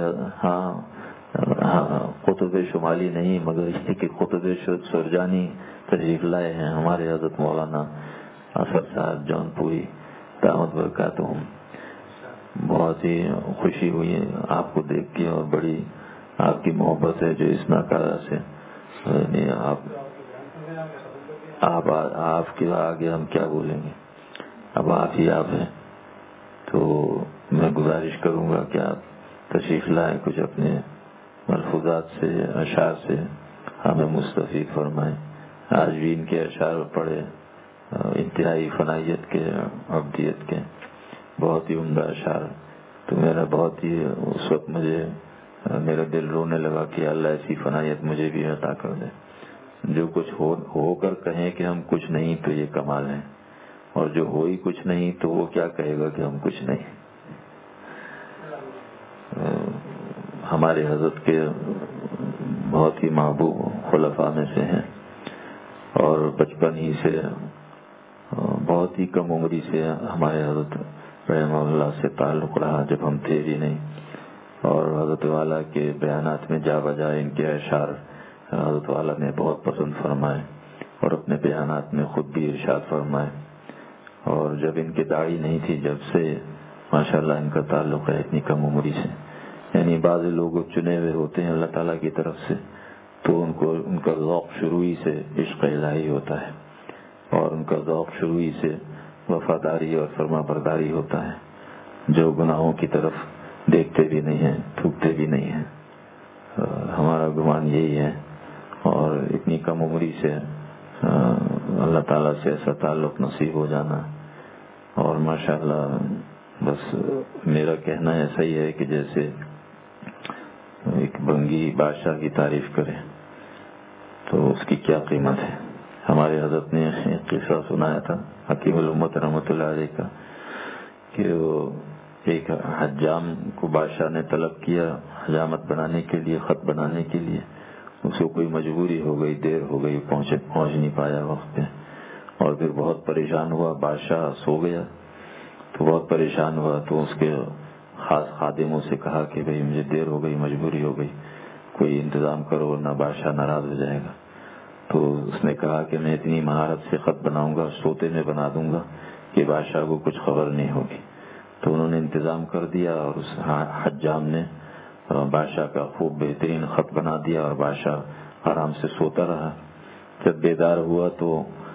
قطب شمالی نہیں مگر اس کہ قطب سرجانی تشریف لائے ہیں، ہمارے حضرت مولانا اثر صاحب جون پوری دعوت برکاتہم۔ بہت ہی خوشی ہوئی ہے آپ کو دیکھ کے اور بڑی آپ کی محبت ہے جو اس ناکارہ سے آپ کے آگے ہم کیا بولیں گے، اب آپ ہی آپ ہیں، تو میں گزارش کروں گا کہ آپ تشریف لائیں، کچھ اپنے ملفوظات سے اشعار سے ہمیں مستفید فرمائیں۔ آج بھی ان کے اشعار پڑھے، انتہائی فنائیت کے، عبدیت کے، بہت ہی عمدہ اشعار۔ تو میرا بہت ہی اس وقت مجھے میرا دل رونے لگا کہ اللہ ایسی فنائیت مجھے بھی عطا کر دے، جو کچھ ہو کر کہیں کہ ہم کچھ نہیں تو یہ کمال ہے، اور جو ہو ہی کچھ نہیں تو وہ کیا کہے گا کہ ہم کچھ نہیں۔ ہمارے حضرت کے بہت ہی محبوب خلفاء میں سے ہیں، اور بچپن ہی سے بہت ہی کم عمری سے ہمارے حضرت رحمہ اللہ سے تعلق رہا، جب ہم تھے بھی نہیں، اور حضرت والا کے بیانات میں جا بجا ان کے اشعار حضرت والا نے بہت پسند فرمائے، اور اپنے بیانات میں خود بھی ارشاد فرمائے۔ اور جب ان کی داڑھی نہیں تھی، جب سے ماشاءاللہ ان کا تعلق ہے اتنی کم عمری سے، یعنی بعض لوگ چنے ہوئے ہوتے ہیں اللہ تعالیٰ کی طرف سے، تو ان کا ذوق شروع ہی سے عشق الہی ہوتا ہے، اور ان کا ذوق شروع ہی سے وفاداری اور فرما برداری ہوتا ہے، جو گناہوں کی طرف دیکھتے بھی نہیں ہیں، تھوکتے بھی نہیں ہیں۔ ہمارا گمان یہی ہے، اور اتنی کم عمری سے اللہ تعالیٰ سے ایسا تعلق نصیب ہو جانا، اور ماشاءاللہ بس میرا کہنا ایسا ہی ہے کہ جیسے ایک بنگی بادشاہ کی تعریف کرے تو اس کی کیا قیمت ہے۔ ہمارے حضرت نے ایک قصہ سنایا تھا حکیم الامت رحمۃ اللہ علیہ کا، کہ وہ ایک حجام کو بادشاہ نے طلب کیا حجامت بنانے کے لیے، خط بنانے کے لیے، اس کو کوئی مجبوری ہو گئی، دیر ہو گئی، پہنچ نہیں پایا وقت پہ، اور پھر بہت پریشان ہوا، بادشاہ سو گیا تو بہت پریشان ہوا، تو اس کے خاص خادموں سے کہا کہ بھئی مجھے دیر ہو گئی، مجبوری ہو گئی، کوئی انتظام کرو ورنہ بادشاہ ناراض ہو جائے گا۔ تو اس نے کہا کہ میں اتنی مہارت سے خط بناؤں گا، سوتے میں بنا دوں گا کہ بادشاہ کو کچھ خبر نہیں ہوگی۔ تو انہوں نے انتظام کر دیا، اور اس حجام نے بادشاہ کا خوب بہترین خط بنا دیا، اور بادشاہ آرام سے سوتا رہا۔ جب بیدار ہوا تو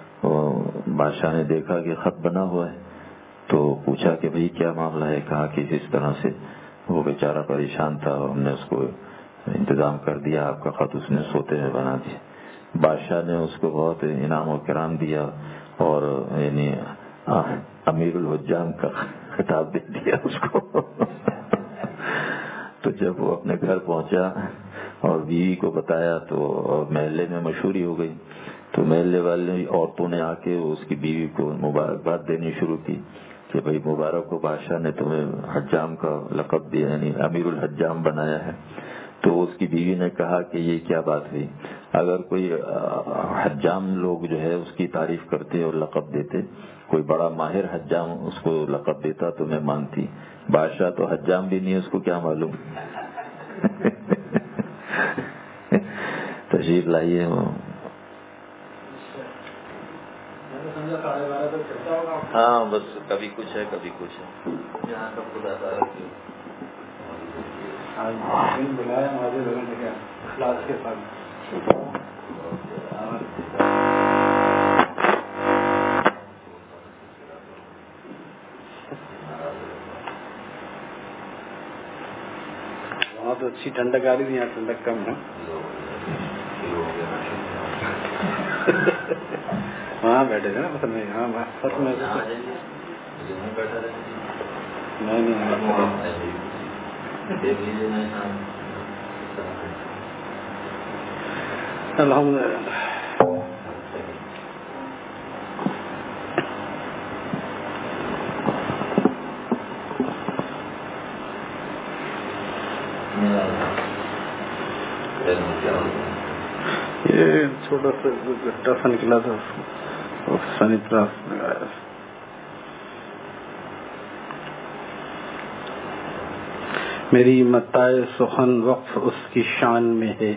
بادشاہ نے دیکھا کہ خط بنا ہوا ہے، تو پوچھا کہ بھئی کیا معاملہ ہے؟ کہا کہ اس طرح سے وہ بیچارہ پریشان تھا، اور ہم نے اس کو انتظام کر دیا، آپ کا خط اس نے سوتے میں بنا دیا۔ بادشاہ نے اس کو بہت انعام و کرام دیا، اور یعنی امیر الحجام کا خطاب دے دیا اس کو۔ تو جب وہ اپنے گھر پہنچا اور بیوی کو بتایا تو محلے میں مشہوری ہو گئی، تو محلے والے عورتوں نے آ کے اس کی بیوی کو مبارکباد دینی شروع کی کہ بھئی مبارک ہو، بادشاہ نے تمہیں حجام کا لقب دیا، یعنی امیر الحجام بنایا ہے۔ تو اس کی بیوی نے کہا کہ یہ کیا بات ہوئی، اگر کوئی حجام لوگ جو ہے اس کی تعریف کرتے اور لقب دیتے، کوئی بڑا ماہر حجام اس کو لقب دیتا تو میں مانتی، بادشاہ تو حجام بھی نہیں، اس کو کیا معلوم۔ تشریف لائیے۔ ہاں بس کبھی کچھ ہے کبھی کچھ ہے، یہاں کا خدا تعالیٰ کی بلایا مجھے لوگوں نے کیا کلاس کے ساتھ وہاں تو اچھی ٹھنڈک آ رہی تھی، یہاں ٹھنڈک کم ہے. وہاں بیٹھے تھے نا پسند نہیں. ہاں سچ میں نہیں الحمد للہ. یہ چھوٹا سا گٹا سا نکلا تھا، سنی طرف لگایا. میری متاع سخن وقف اس کی شان میں ہے،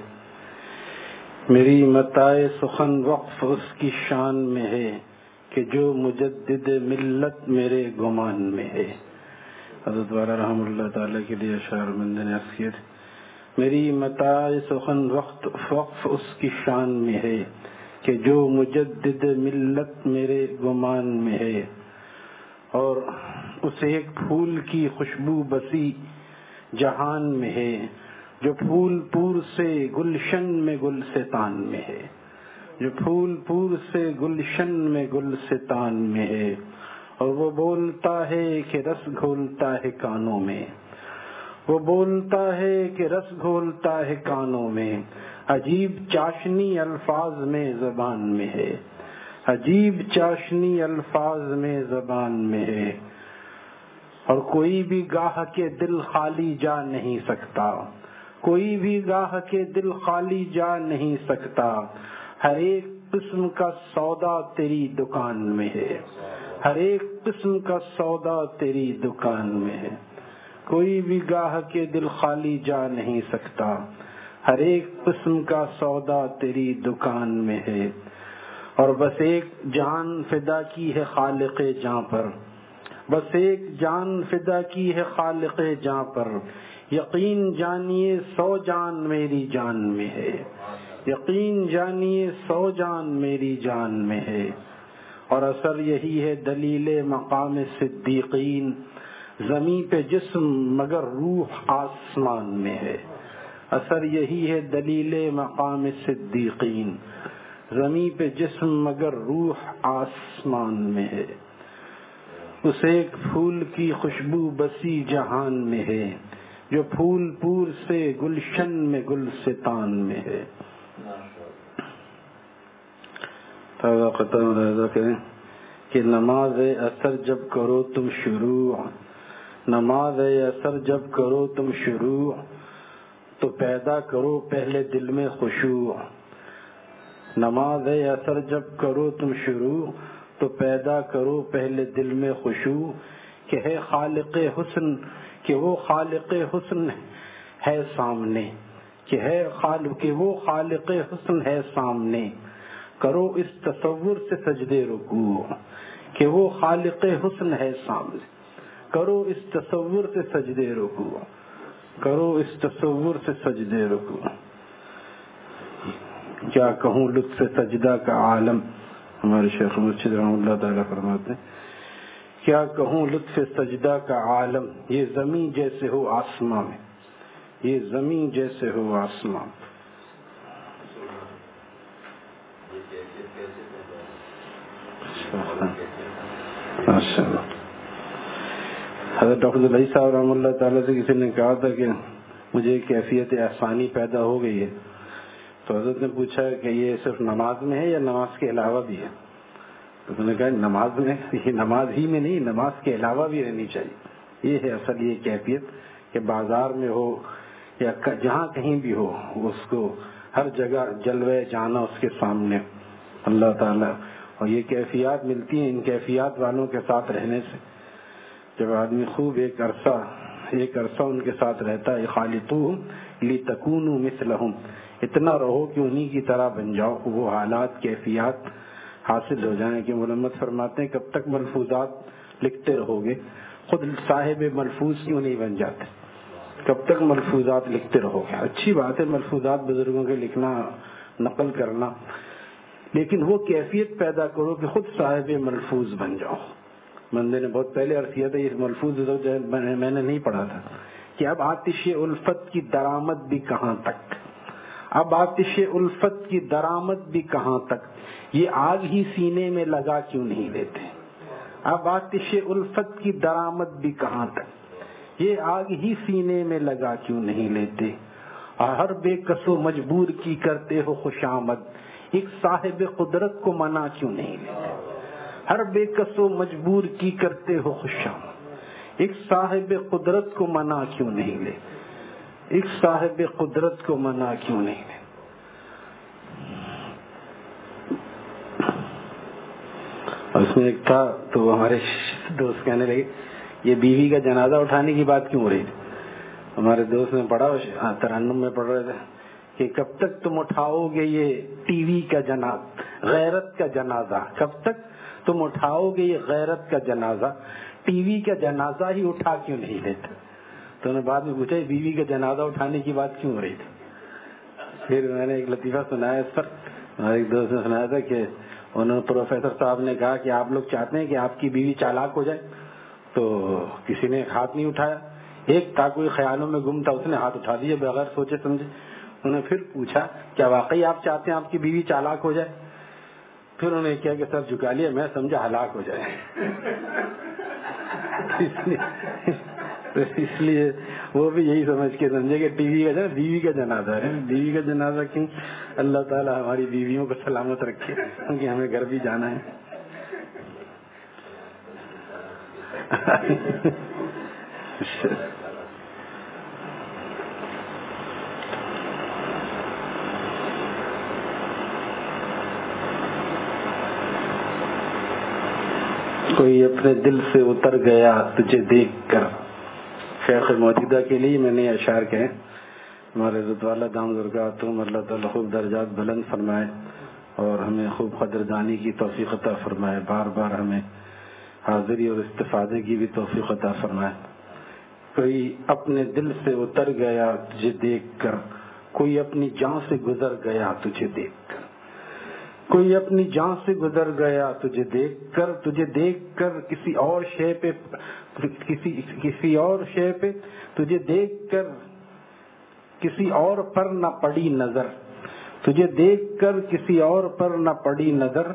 میری متاع سخن وقف اس کی شان میں ہے کہ جو مجدد ملت میرے گمان میں ہے. حضرت والا رحم اللہ تعالیٰ کے لیے اشعار بندے نے عرض کیے تھے، میری متاع سخن وقف اس کی شان میں ہے کہ جو مجدد ملت میرے گمان میں ہے، اور اسے ایک پھول کی خوشبو بسی جہان میں ہے جو پھول پور سے گلشن میں گلستان میں ہے، جو پھول پور سے گلشن میں گلستان میں ہے. اور وہ بولتا ہے کہ رس گھولتا ہے کانوں میں، وہ بولتا ہے کہ رس گھولتا ہے کانوں میں، عجیب چاشنی الفاظ میں زبان میں ہے، عجیب چاشنی الفاظ میں زبان میں ہے. اور کوئی بھی گاہ کے دل خالی جا نہیں سکتا، کوئی بھی گاہ کے دل خالی جا نہیں سکتا، ہر ایک قسم کا سودا تیری دکان میں ہے، ہر ایک قسم کا سودا تیری دکان میں ہے. کوئی بھی گاہ کے دل خالی جا نہیں سکتا، ہر ایک قسم کا سودا تیری دکان میں ہے. اور بس ایک جان فدا کی ہے خالق جاں پر، بس ایک جان فدا کی ہے خالق جاں پر، یقین جانیے 100 جان میری جان میں ہے، یقین جانیے 100 جان میری جان میں ہے. اور اثر یہی ہے دلیل مقام صدیقین، زمیں پہ جسم مگر روح آسمان میں ہے. اثر یہی ہے دلیل مقام صدیقین، زمیں پہ جسم مگر روح آسمان میں ہے. اس ایک پھول کی خوشبو بسی جہان میں ہے جو پھول پور سے گلشن میں گلستان میں ہے. تازہ قطع ملاحظہ کریں کہ نماز اثر جب کرو تم شروع، نماز اثر جب کرو تم شروع تو پیدا کرو پہلے دل میں خشوع. نماز اثر جب کرو تم شروع تو پیدا کرو پہلے دل میں خشوع کہ ہے خالق حسن، کہ وہ خالق حسن ہے سامنے، کہ وہ خالق حسن ہے سامنے. کرو اس تصور سے سجدے رکوع کہ وہ خالق حسن ہے سامنے. کرو اس تصور سے سجدے رکوع، کرو اس تصور سے سجدے رکوع. کیا کہوں لطف سجدہ کا عالم، ہمارے شیخ مرشد رحمۃ اللہ تعالیٰ فرماتے ہیں، کیا کہوں لطف سجدہ کا عالم، یہ زمین جیسے ہو آسماں میں، یہ زمین جیسے ہو آسماں. حضرت ڈاکٹر علی صاحب رحمۃ اللہ تعالیٰ سے کسی نے کہا تھا کہ مجھے کیفیت احسانی پیدا ہو گئی ہے، تو حضرت نے پوچھا کہ یہ صرف نماز میں ہے یا نماز کے علاوہ بھی ہے؟ تو انہوں نے کہا نماز میں، یہ نماز ہی میں نہیں، نماز کے علاوہ بھی رہنی چاہیے. یہ ہے اصل یہ کیفیت کہ بازار میں ہو یا جہاں کہیں بھی ہو، اس کو ہر جگہ جلوے جانا اس کے سامنے اللہ تعالیٰ. اور یہ کیفیات ملتی ہیں ان کیفیات والوں کے ساتھ رہنے سے. جب آدمی خوب ایک عرصہ ان کے ساتھ رہتا ہے، خالطوہم لتکونوا مثلہم، اتنا رہو کہ انہی کی طرح بن جاؤ، وہ حالات کیفیات حاصل ہو جائیں. کہ علماء فرماتے ہیں کب تک ملفوظات لکھتے رہو گے، خود صاحب ملفوظ کیوں نہیں بن جاتے؟ کب تک ملفوظات لکھتے رہو گے؟ اچھی بات ہے ملفوظات بزرگوں کے لکھنا، نقل کرنا، لیکن وہ کیفیت پیدا کرو کہ خود صاحب ملفوظ بن جاؤ۔ بندے نے بہت پہلے عرض کیا تھا، یہ ملفوظ میں نے نہیں پڑھا تھا کہ اب آتش الفت کی درآمد بھی کہاں تک، اب آتش الفت کی درآمد بھی کہاں تک، یہ آگ ہی سینے میں لگا کیوں نہیں لیتے؟ اب آتش الفت کی درآمد بھی کہاں تک، یہ آگ ہی سینے میں لگا کیوں نہیں لیتے؟ ہر بے کس و مجبور کی کرتے ہو خوشامد، ایک صاحب قدرت کو منع کیوں نہیں لیتے؟ ہر بے کس و مجبور کی کرتے ہو خوشامد، ایک صاحب قدرت کو منع کیوں نہیں لیتے؟ ایک صاحب قدرت کو منع کیوں نہیں لیتے؟ اس میں ایک تھا تو ہمارے دوست کہنے لگے یہ بیوی کا جنازہ اٹھانے کی بات کیوں ہو رہی تھی؟ ہمارے دوست نے پڑھا، ترنم میں پڑھ رہے تھے کہ کب تک تم اٹھاؤ گے یہ ٹی وی کا جنازہ، غیرت کا جنازہ، کب تک تم اٹھاؤ گے یہ غیرت کا جنازہ، ٹی وی کا جنازہ ہی اٹھا کیوں نہیں لیتے؟ تو انہوں نے بعد میں پوچھا بیوی کا جنازہ اٹھانے کی بات کیوں ہو رہی تھی؟ پھر میں نے ایک لطیفہ سنایا اس پر، ہمارے ایک دوست نے سنایا تھا کہ انہوں نے پروفیسر صاحب نے کہا کہ آپ لوگ چاہتے ہیں کہ آپ کی بیوی چالاک ہو جائے؟ تو کسی نے ہاتھ نہیں اٹھایا، ایک تھا کوئی خیالوں میں گم تھا، اس نے ہاتھ اٹھا دیا بغیر سوچے سمجھے۔ انہوں نے پھر پوچھا کیا واقعی آپ چاہتے ہیں آپ کی بیوی چالاک ہو جائے؟ پھر انہوں نے کیا کہ سر جھکا لیا، میں سمجھا ہلاک ہو جائے۔ اس لیے وہ بھی یہی سمجھ کے سمجھے کہ ٹی وی کا بیوی کا جنازہ ہے، بیوی کا جنازہ کیوں؟ اللہ تعالیٰ ہماری بیویوں کو سلامت رکھے کیونکہ ہمیں گھر بھی جانا ہے۔ کوئی اپنے دل سے اتر گیا تجھے دیکھ کر، شیخ موجودہ کے لیے میں نے اشعار کہے، ہمارے حضرت والا دام درگاہتہم اللہ تعالیٰ خوب درجات بلند فرمائے اور ہمیں خوب قدردانی کی توفیق عطا فرمائے، بار بار ہمیں حاضری اور استفادے کی بھی توفیق عطا فرمائے۔ کوئی اپنے دل سے اتر گیا تجھے دیکھ کر، کوئی اپنی جان سے گزر گیا تجھے دیکھ کر، کوئی اپنی جان سے گزر گیا تجھے دیکھ کر کسی اور شے پہ تجھے دیکھ کر کسی اور پر نہ پڑی نظر، تجھے دیکھ کر کسی اور پر نہ پڑی نظر،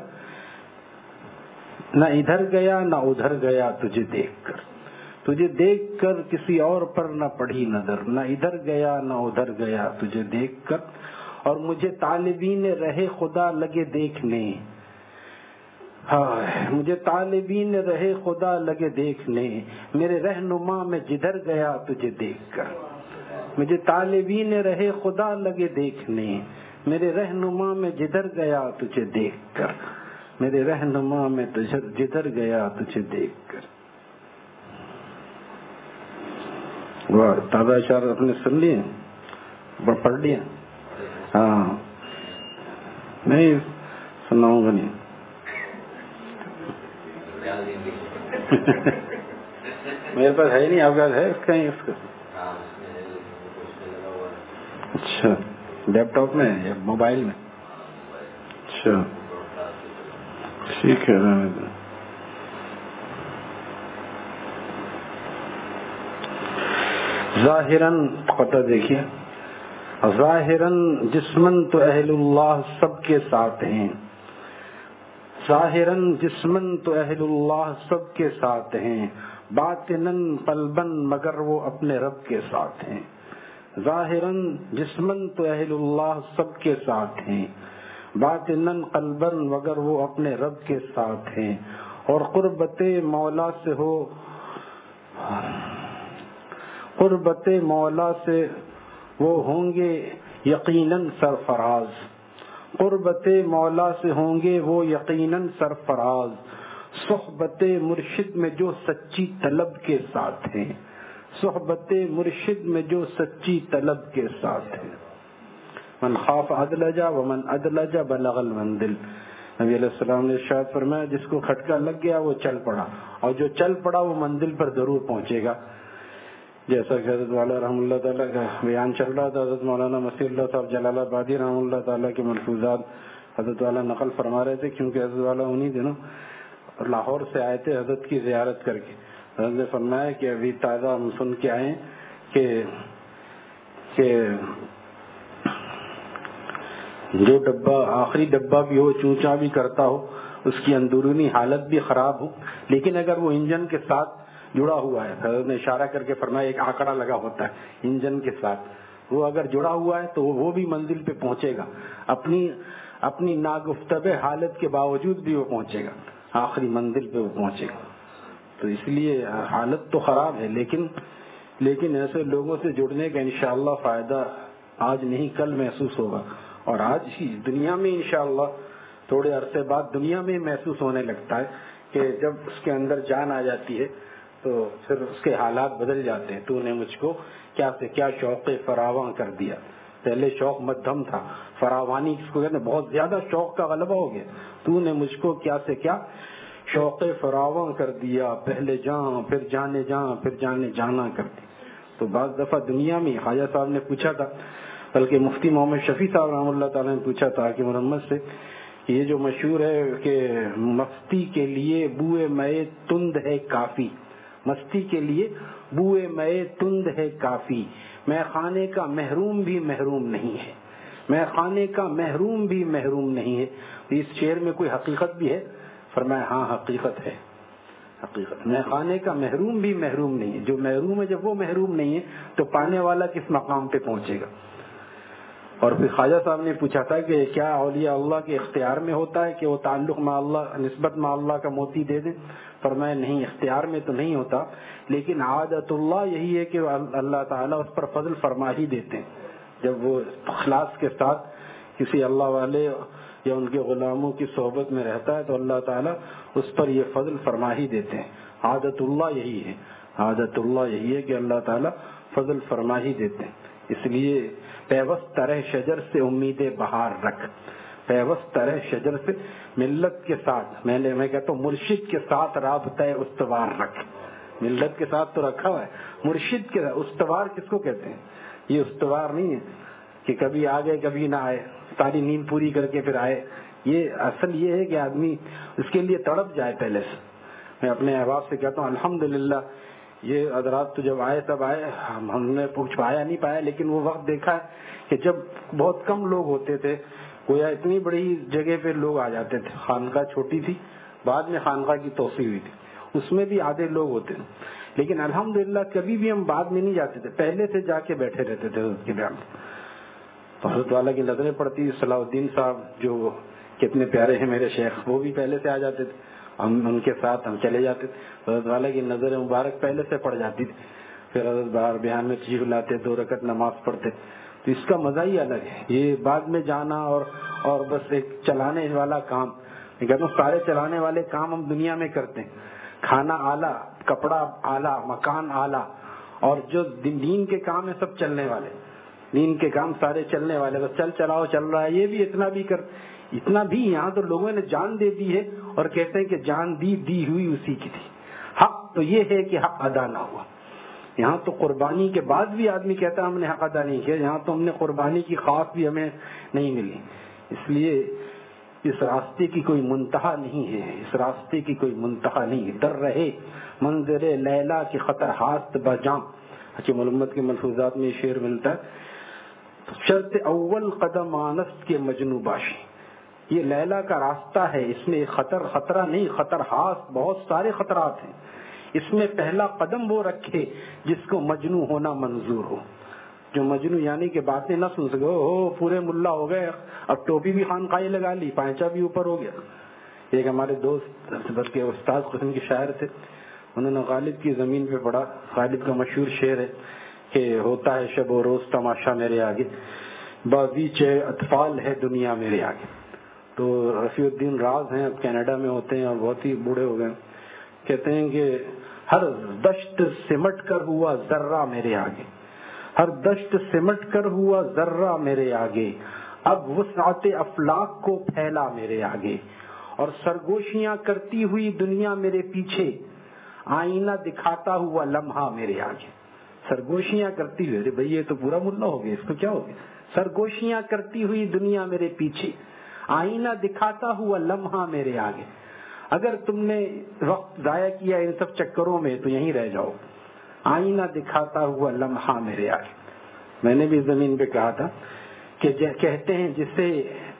نہ ادھر گیا نہ ادھر گیا تجھے دیکھ کر کسی اور پر نہ پڑی نظر، نہ ادھر گیا نہ ادھر گیا تجھے دیکھ کر، اور مجھے طالبین رہے خدا لگے دیکھنے، مجھے طالبین رہے خدا لگے دیکھنے، میرے رہنما میں جدھر گیا تجھے دیکھ کر، مجھے طالبین رہے خدا لگے دیکھنے، میرے رہنما میں جدھر گیا تجھے دیکھ کر، میرے رہنما میں جدھر گیا تجھے دیکھ کر۔ واہ، تازہ اشعار اپنے سن لیے، پڑھ لیے؟ ہاں نہیں سناؤں گا نہیں۔ میرے پاس ہے نہیں، آپ کا ہے کہیں اس کا؟ اچھا، لیپ ٹاپ میں یا موبائل میں؟ اچھا ٹھیک ہے۔ ظاہراً قطع دیکھیے، ظاہراً جسماً تو اہل اللہ سب کے ساتھ ہیں، ظاہراً جسماً تو اہل اللہ سب کے ساتھ ہیں، باطناً قلباً مگر وہ اپنے رب کے ساتھ ہیں، ظاہراً جسماً تو اہل اللہ سب کے ساتھ ہیں، باطناً قلباً مگر وہ اپنے رب کے ساتھ ہیں، اور قربت مولا سے ہو، قربت مولا سے وہ ہوں گے یقیناً سرفراز، قربت مولا سے ہوں گے وہ یقیناً سرفراز، صحبت مرشد میں جو سچی طلب کے ساتھ ہیں، صحبت مرشد میں جو سچی طلب کے ساتھ ہیں، من خاف ادلج ومن ادلج بلغ المنزل، نبی علیہ السلام نے ارشاد فرمایا جس کو کھٹکا لگ گیا وہ چل پڑا، اور جو چل پڑا وہ منزل پر ضرور پہنچے گا۔ جیسا کہ حضرت والا رحمۃ اللہ تعالیٰ کا بیان چل رہا تھا، حضرت مولانا مسیح اللہ صاحب جلال آبادی رحمۃ اللہ تعالیٰ کے ملفوظات حضرت والا نقل فرما رہے تھے، کیونکہ حضرت والا انہی دنوں لاہور سے آئے تھے حضرت کی زیارت کر کے. حضرت نے فرمایا کہ ابھی تازہ ہم سن کے آئے کہ جو ڈبہ آخری ڈبہ بھی ہو، چونچا بھی کرتا ہو، اس کی اندرونی حالت بھی خراب ہو، لیکن اگر وہ انجن کے ساتھ جڑا ہوا ہے، حضرت نے اشارہ کر کے فرمایا ایک آنکڑا لگا ہوتا ہے انجن کے ساتھ، وہ اگر جڑا ہوا ہے تو وہ بھی منزل پہ پہنچے گا، اپنی ناگفتگو حالت کے باوجود بھی وہ پہنچے گا، آخری منزل پہ وہ پہنچے گا. تو اس لیے حالت تو خراب ہے، لیکن ایسے لوگوں سے جڑنے کا انشاءاللہ فائدہ آج نہیں کل محسوس ہوگا، اور آج ہی دنیا میں انشاءاللہ تھوڑے عرصے بعد دنیا میں محسوس ہونے لگتا ہے کہ جب اس کے اندر جان آ جاتی ہے تو پھر اس کے حالات بدل جاتے ہیں. تو نے مجھ کو کیا سے کیا شوق فراواں کر دیا. پہلے شوق مدھم تھا، فراوانی اس کو کہتے ہیں، بہت زیادہ شوق کا غلبہ ہو گیا. تو نے مجھ کو کیا سے کیا شوق فراواں کر دیا، پہلے جاں پھر جانے جاں پھر جانے جانا کر دی. تو بعض دفعہ دنیا میں خواجہ صاحب نے پوچھا تھا، بلکہ مفتی محمد شفیع صاحب رحمۃ اللہ تعالیٰ نے پوچھا تھا کہ محمد سے یہ جو مشہور ہے کہ مستی کے لیے بوئے مئے تند ہے کافی، مستی کے لیے بوئے مئے تند ہے کافی، میں خانے کا محروم بھی محروم نہیں ہے، میں خانے کا محروم بھی محروم نہیں ہے. اس شعر میں کوئی حقیقت بھی ہے؟ فرمایا ہاں حقیقت ہے، حقیقت. میں خانے کا محروم بھی محروم نہیں ہے. جو محروم ہے جب وہ محروم نہیں ہے تو پانے والا کس مقام پہ پہنچے گا. اور پھر خواجہ صاحب نے پوچھا تھا کہ کیا اولیاء اللہ کے اختیار میں ہوتا ہے کہ وہ تعلق مع اللہ، نسبت مع اللہ کا موتی دے دیں؟ فرمایا نہیں، اختیار میں تو نہیں ہوتا، لیکن عادت اللہ یہی ہے کہ اللہ تعالیٰ اس پر فضل فرما ہی دیتے ہیں. جب وہ اخلاص کے ساتھ کسی اللہ والے یا ان کے غلاموں کی صحبت میں رہتا ہے تو اللہ تعالیٰ اس پر یہ فضل فرما ہی دیتے ہیں. عادت اللہ یہی ہے، عادت اللہ یہی ہے کہ اللہ تعالیٰ فضل فرما ہی دیتے ہیں. اس لیے پیوست طرح شجر سے امید بہار رکھ، پیوست طرح شجر سے ملت کے ساتھ، میں کہتا ہوں مرشد کے ساتھ رابطہ استوار رکھ. ملت کے ساتھ تو رکھا ہوا ہے، مرشد کے ساتھ. استوار کس کو کہتے ہیں؟ یہ استوار نہیں ہے کہ کبھی آ گئے کبھی نہ آئے، ساری نیند پوری کر کے پھر آئے. یہ اصل یہ ہے کہ آدمی اس کے لیے تڑپ جائے پہلے سے. میں اپنے احباب سے کہتا ہوں الحمدللہ یہ حضرات تو جب آئے تب آئے، ہم نے پوچھ پایا نہیں پایا، لیکن وہ وقت دیکھا ہے کہ جب بہت کم لوگ ہوتے تھے، گویا اتنی بڑی جگہ پہ لوگ آ جاتے تھے. خانقاہ چھوٹی تھی، بعد میں خانقاہ کی توسیع ہوئی تھی، اس میں بھی آدھے لوگ ہوتے تھے. لیکن الحمدللہ کبھی بھی ہم بعد میں نہیں جاتے تھے، پہلے سے جا کے بیٹھے رہتے تھے حضرت کے بیان. تو حضرت والا کی نظریں پڑتی، صلاح الدین صاحب جو کتنے پیارے ہیں میرے شیخ، وہ بھی پہلے سے آ جاتے تھے، ہم ان کے ساتھ ہم چلے جاتے تھے. حضرت والا کی نظر مبارک پہلے سے پڑ جاتی تھی. پھر حضرت باہر بیان میں تشریف لاتے، 2 رکعت نماز پڑھتے. تو اس کا مزہ ہی الگ ہے. یہ بعد میں جانا اور بس ایک چلانے والا کام، میں کہتا ہوں سارے چلانے والے کام ہم دنیا میں کرتے ہیں. کھانا اعلیٰ، کپڑا اعلیٰ، مکان اعلیٰ، اور جو دین کے کام ہیں سب چلنے والے، دین کے کام سارے چلنے والے. بس چلاؤ چل رہا ہے، یہ بھی اتنا بھی یہاں تو لوگوں نے جان دے دی ہے اور کہتے ہیں کہ جان دی ہوئی اسی کی تھی. حق تو یہ ہے کہ حق ادا نہ ہوا. یہاں تو قربانی کے بعد بھی آدمی کہتا ہے ہم نے حق ادا نہیں کیا. یہاں تو ہم نے قربانی کی خواص بھی ہمیں نہیں ملی. اس لیے اس راستے کی کوئی منتہا نہیں ہے، اس راستے کی کوئی منتہا نہیں ہے. در رہے منظر لیلا کی خطر ہاست بجام، حکیم محمد کے ملفوظات میں یہ شعر ملتا ہے. شرط اول قدم آنست کے مجنو باشی، یہ لیلا کا راستہ ہے، اس میں خطرہ نہیں، خطر ہاست، بہت سارے خطرات ہیں. اس میں پہلا قدم وہ رکھے جس کو مجنو ہونا منظور ہو. جو مجنو یعنی کہ باتیں نہ سن سکے، ہو پورے ملا ہو گئے، اب ٹوپی بھی خانقاہی لگا لی، پائچہ بھی اوپر ہو گیا. ایک ہمارے دوست بلکہ استاد قسم کے شاعر تھے، انہوں نے غالب کی زمین پہ پڑھا. غالب کا مشہور شعر ہے کہ ہوتا ہے شب و روز تماشا میرے آگے، بازیچے اطفال ہے دنیا میرے آگے. تو رفیع الدین راز ہیں، اب کینیڈا میں ہوتے ہیں اور بہت ہی بوڑھے ہو گئے. کہتے ہیں کہ ہر دشت سمٹ کر ہوا ذرہ میرے آگے، ہر دشت سمٹ کر ہوا ذرہ میرے آگے، اب وسعت افلاک کو پھیلا میرے آگے، اور سرگوشیاں کرتی ہوئی دنیا میرے پیچھے، آئینہ دکھاتا ہوا لمحہ میرے آگے. سرگوشیاں کرتی ہوئی، ارے بھائی یہ تو پورا ملا ہو گیا، اس کو کیا ہو گیا؟ سرگوشیاں کرتی ہوئی دنیا میرے پیچھے، آئینہ دکھاتا ہوا لمحہ میرے آگے. اگر تم نے وقت ضائع کیا ان سب چکروں میں تو یہیں رہ جاؤ. آئینہ دکھاتا ہوا لمحہ میرے آگے. میں نے بھی زمین پہ کہا تھا کہ کہتے ہیں جسے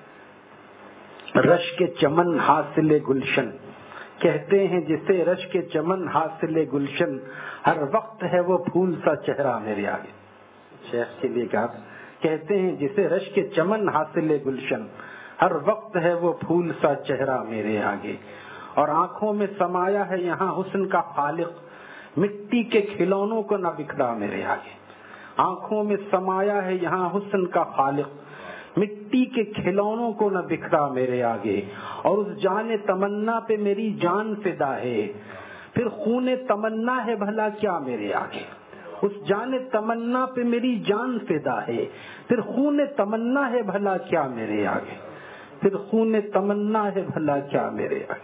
رش کے چمن حاصل گلشن، کہتے ہیں جسے رش کے چمن حاصل گلشن، ہر وقت ہے وہ پھول سا چہرہ میرے آگے. شیخ کے لیے کہا، کہتے ہیں جسے رش کے چمن حاصل گلشن، ہر وقت ہے وہ پھول سا چہرہ میرے آگے. اور آنکھوں میں سمایا ہے یہاں حسن کا خالق، مٹی کے کھلونوں کو نہ بکھرا میرے آگے. آنکھوں میں سمایا ہے یہاں حسن کا خالق، مٹی کے کھلونوں کو نہ بکھرا میرے آگے. اور اس جان تمنا پہ میری جان فدا ہے، پھر خون تمنا ہے بھلا کیا میرے آگے. اس جان تمنا پہ میری جان فدا ہے، پھر خون تمنا ہے بھلا کیا میرے آگے. پھر خون تمنا ہے بھلا کیا میرے آگے.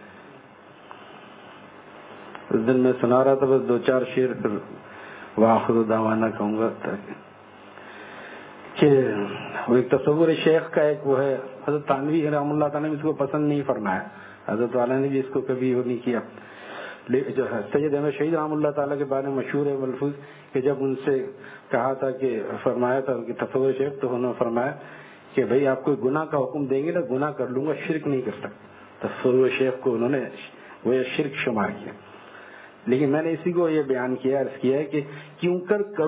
اس دن میں سنا رہا تھا، بس 2-4 شعر پھر وآخر دعوانا کہوں گا، کہ وہ ایک تصور شیخ کا ایک وہ ہے. حضرت تھانوی رحمۃ اللہ تعالیٰ نے اس کو پسند نہیں فرمایا، حضرت والا نے بھی اس کو کبھی وہ نہیں کیا. جو ہے سید احمد شہید رحمۃ اللہ تعالیٰ کے بارے میں مشہور ہے ملفوظ کہ جب ان سے کہا تھا کہ فرمایا تھا کہ تصور شیخ، تو انہوں نے فرمایا کہ بھئی آپ کوئی گناہ کا حکم دیں گے نا، گناہ کر لوں گا، شرک نہیں کر سکتا. تصور شیخ کو انہوں نے وہ شرک شمار کیا. لیکن میں نے اسی کو یہ بیان کیا، عرض کیا ہے کہ کیوں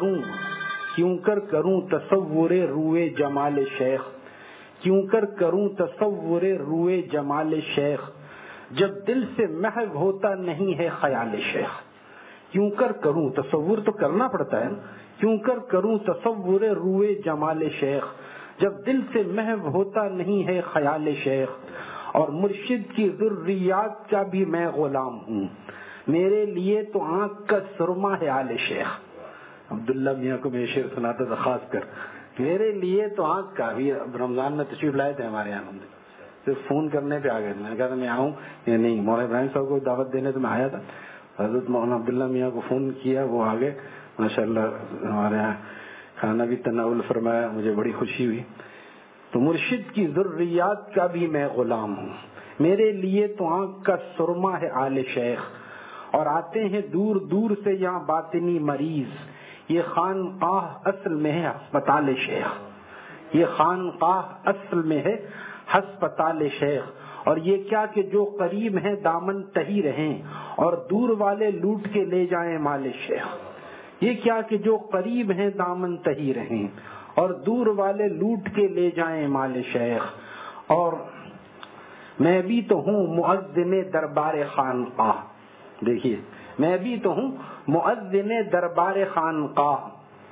کر کروں تصور روئے جمال شیخ، کیوں کر کروں تصور روئے جمال شیخ، جب دل سے محو ہوتا نہیں ہے خیال شیخ. کیوں کر کروں، تصور تو کرنا پڑتا ہے، کیوں کر کروں تصور روئے جمال شیخ، جب دل سے محو ہوتا نہیں ہے خیال شیخ. اور مرشد کی ذریات کا بھی میں غلام ہوں، میرے لیے تو آنکھ کا سرما ہے آل شیخ. عبداللہ میاں کو میں شعر سناتا تھا خاص کر، میرے لیے تو آنکھ کا بھی. رمضان میں تشریف لائے تھے ہمارے یہاں، صرف فون کرنے پہ آ گئے. میں نے کہا تھا میں آؤں یا نہیں، مولانا ابراہیم صاحب کو دعوت دینے تو میں آیا تھا. حضرت مولانا عبداللہ میاں کو فون کیا، وہ آ گئے ماشاءاللہ. ہمارے یہاں کھانا بھی تناول فرمایا، مجھے بڑی خوشی ہوئی. تو مرشد کی ذریات کا بھی میں غلام ہوں، میرے لیے تو آنکھ کا سرما ہے آل شیخ. اور آتے ہیں دور دور سے یہاں باطنی مریض، یہ خانقاہ اصل میں ہے ہسپتال شیخ، یہ خانقاہ اصل میں ہے ہسپتال شیخ. اور یہ کیا کہ جو قریب ہیں دامن تہی رہیں، اور دور والے لوٹ کے لے جائیں مال شیخ. یہ کیا کہ جو قریب ہیں دامن تہی رہیں، اور دور والے لوٹ کے لے جائیں مال شیخ. اور میں بھی تو ہوں مؤذن دربار خانقاہ، دیکھیے میں بھی تو ہوں مؤذن دربار خانقاہ،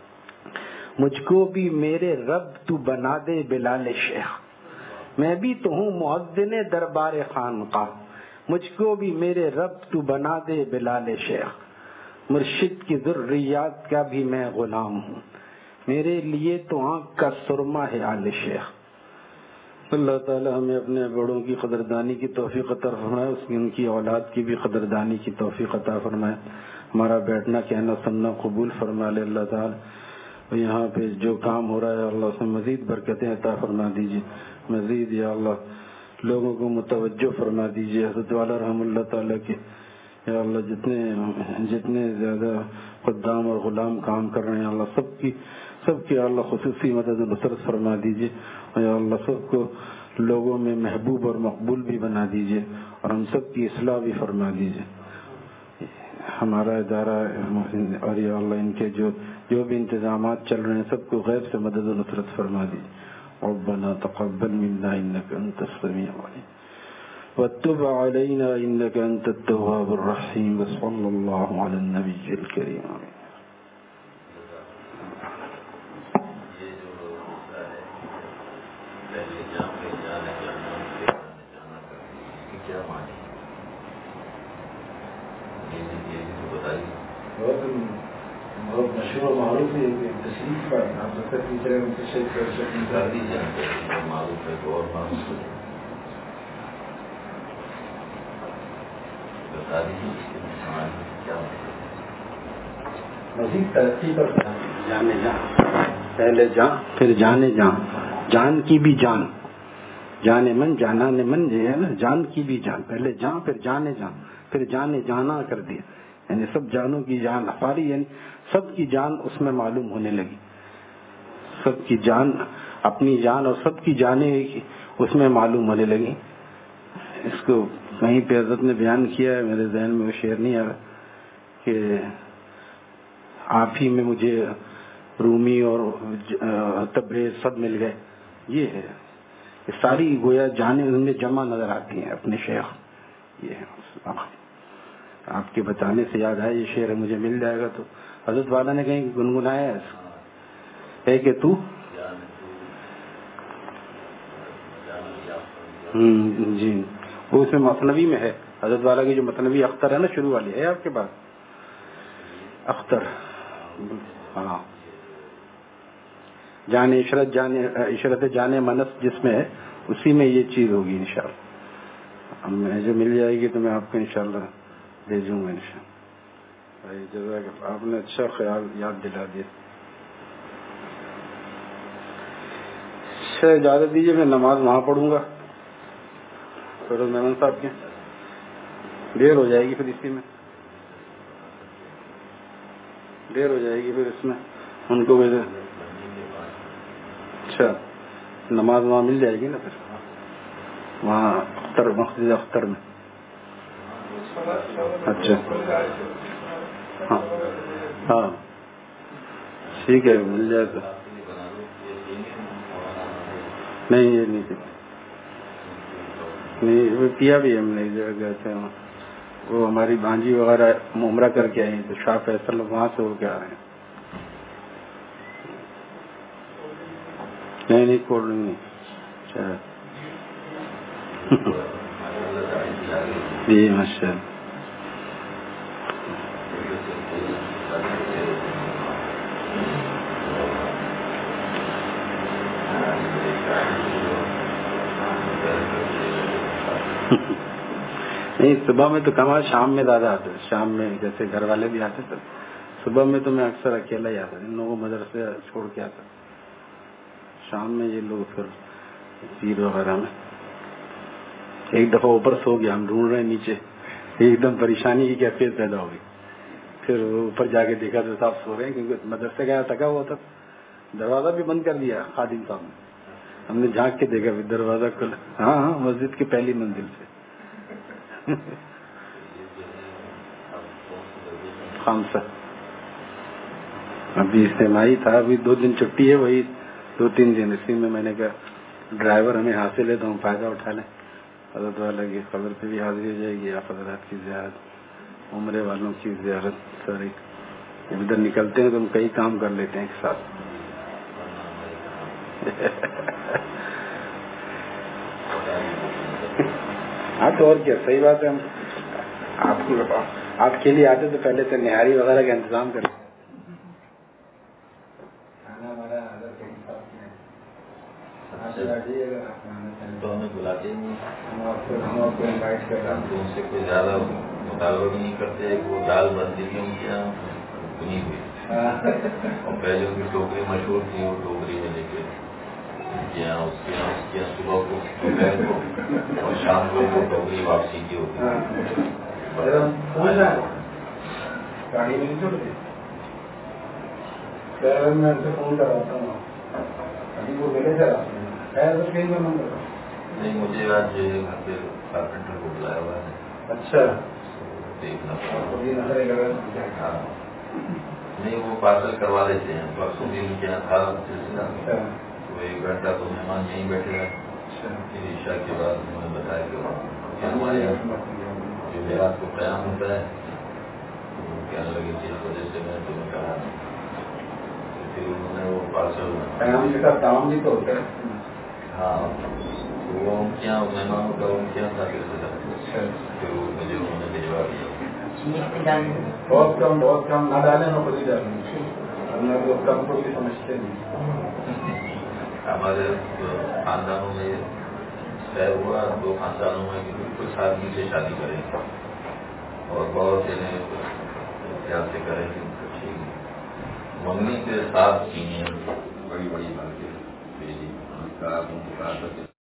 مجھ کو بھی میرے رب تو بنا دے بلال شیخ. میں بھی تو ہوں مؤذن دربار خانقاہ، مجھ کو بھی میرے رب تو بنا دے بلال شیخ. مرشد کی ذریات کا بھی میں غلام ہوں، میرے لیے تو آنکھ کا سرما ہے آل شیخ. اللہ تعالی ہمیں اپنے بڑوں کی قدردانی کی توفیق عطا فرمائے، ان کی اولاد کی بھی قدردانی کی توفیق عطا فرمائے. ہمارا بیٹھنا کہنا سننا قبول فرما لے اللہ تعالی. یہاں پہ جو کام ہو رہا ہے اللہ اس میں مزید برکتیں عطا فرما دیجیے، مزید یا اللہ لوگوں کو متوجہ فرما دیجیے. حضرت والا رحم اللہ تعالی کے یا اللہ جتنے زیادہ خدام اور غلام کام کر رہے ہیں اللہ سب کی اللہ خصوصی مدد و نصرت فرما دیجیے. یا اللہ سب کو لوگوں میں محبوب اور مقبول بھی بنا دیجیے، اور ہم سب کی اصلاح بھی فرما دیجیے. ہمارا ادارہ اور یا اللہ ان کے جو بھی انتظامات چل رہے ہیں سب کو غیب سے مدد و نصرت فرما دیجیے. ربنا تقبل منا انك انت السميع العليم وتب علينا انك انت التواب الرحيم وصلى الله على النبي الكريم. بہت مشہور معروف ہے تشریف کا آپ جب تک ٹیچر تشریف کر سکیں معروف ہے تو اور معروف ہے بتا دیجیے کیا مزید ترقی پر جانے جاں، پہلے جاں پھر جانے جاں، جان کی بھی جان، جانے من جانا نے من جو ہے نا، جان کی بھی جان، پہلے جاں پھر جانے جاں پھر جانے جانا کر دیا، یعنی سب جانوں کی جان ہماری، یعنی سب کی جان اس میں معلوم ہونے لگی، سب کی جان، اپنی جان اور سب کی جانیں اس میں معلوم ہونے لگی۔ اس کو کہیں پہ حضرت نے بیان کیا ہے، میرے ذہن میں وہ شعر نہیں آ رہا کہ آپ ہی میں مجھے رومی اور تبریز سب مل گئے، یہ ہے ساری گویا جانیں ان میں جمع نظر آتی ہیں اپنے شیخ۔ یہ ہے آپ کے بتانے سے یاد آیا، یہ شعر مجھے مل جائے گا تو حضرت والا نے کہیں گنگنایا ہے کہ تو جی، وہ اس میں مثنوی میں ہے، حضرت والا کی جو مثنوی اختر ہے نا شروع والی ہے آپ کے پاس، اختر، ہاں، جانے عشرت، جانے عشرت جانے منس جس میں ہے اسی میں یہ چیز ہوگی انشاءاللہ، میں جو مل جائے گی تو میں آپ کو انشاءاللہ بھیجوں گا انشاءاللہ۔ جزاک اللہ، آپ نے اچھا خیال یاد دلا دیا۔ اچھا اجازت دیجیے میں نماز وہاں پڑھوں گا فیروز محمد صاحب کے، دیر ہو جائے گی پھر اسی میں، دیر ہو جائے گی پھر اس میں ان کو بھی۔ اچھا نماز وہاں مل جائے گی نا پھر وہاں اختر، مسجد اختر میں؟ اچھا ہاں ہاں ٹھیک ہے، مل جائے تو۔ نہیں یہ نہیں نہیں کیا بھی ہم نے گئے تھے، وہ ہماری بھانجی وغیرہ عمرہ کر کے آئی تو شاہ فیصل وہاں سے ہو کے آ رہے ہیں۔ نہیں کولڈ ڈرنک نہیں، اچھا جی ماشاء اللہ۔ نہیں صبح میں تو کم ہے، شام میں زیادہ آتے، شام میں جیسے گھر والے بھی آتے تھے، صبح میں تو میں اکثر اکیلا ہی آتا، ان لوگوں کو مدرسے چھوڑ کے آتا، شام میں یہ لوگ پھر پیر وغیرہ میں۔ ایک دفعہ اوپر سو گیا، ہم ڈھونڈ رہے ہیں نیچے، ایک دم پریشانی کی کیفیت پیدا ہوگی، پھر اوپر جا کے دیکھا تو صاحب سو رہے ہیں، کیونکہ مدرسے کا تھکا ہوا تھا، دروازہ بھی بند کر دیا خادم صاحب نے، ہم نے جھانک کے دیکھا پھر دروازہ کھلا، ہاں مسجد کی پہلی منزل سے۔ خامسہ ابھی استعمائی تھا، ابھی 2 دن چھٹی ہے، وہی 2-3 دن، اسی میں نے کہا ڈرائیور ہمیں حاصل ہے تو ہم فائدہ اٹھا لیں، حضرت والا کی قبر پہ بھی حاضری ہو جائے گی، آپ حضرات کی زیارت، عمرے والوں کی زیارت، ساری جب ادھر نکلتے ہیں تو ہم کئی کام کر لیتے ہیں ایک ساتھ۔ ہاں تو اور کیا، صحیح بات ہے، ہم آپ کے لیے آتے تو پہلے سے نہاری وغیرہ کا انتظام کریں، تو ہمیں بلاتے نہیں، ہم آپ کو انوائٹ کر رہے ہیں، تو ان سے کوئی زیادہ مطالبہ بھی نہیں کرتے، وہ دال بنتی تھی ان کے یہاں بنی ہوئی، اور پہلے ان کی ٹوکری مشہور تھی، وہ ٹوکری میں لے کے اس کے یہاں صبح کو دوپہر کو اور شام کو وہ ٹوکری واپسی کی ہوتی ہے۔ میں ان سے فون کرواتا ہوں، ابھی وہ ملے تھے نہیں، مجھے آج گھر پہ کارپینٹر کو بلایا ہوا ہے۔ اچھا دیکھنا ہاں، نہیں وہ پارسل کروا لیتے ہیں، پرسوں بھی ان کے یہاں تھا سلسلہ، تو 1 گھنٹہ تو مہمان یہیں بیٹھے رہے، پھر عشاء کے بعد انہوں نے بتایا کہ ہمارے یہاں جو میرا کو قیام ہوتا ہے، تو کہنے لگے کہ اس وجہ سے میں تمہیں کہا، پھر انہوں نے وہ پارسل قیام کے ساتھ کام بھی تو ہوتا ہے، ہاں وہ ان کے یہاں مہمانوں کا ان کے یہاں تھا پھر وہ مجھے انہوں نے بھجوا دیا۔ بہت کم نہ ڈالیں نہ خود ہی ڈالیں، کم کو بھی سمجھتے نہیں۔ ہمارے خاندانوں میں طے ہوا 2 خاندانوں میں کہ بالکل سادگی سے شادی کریں، اور بہت خیال سے کریں کہ ٹھیک منگنی کے 7 چینیاں بڑی بڑی باتیں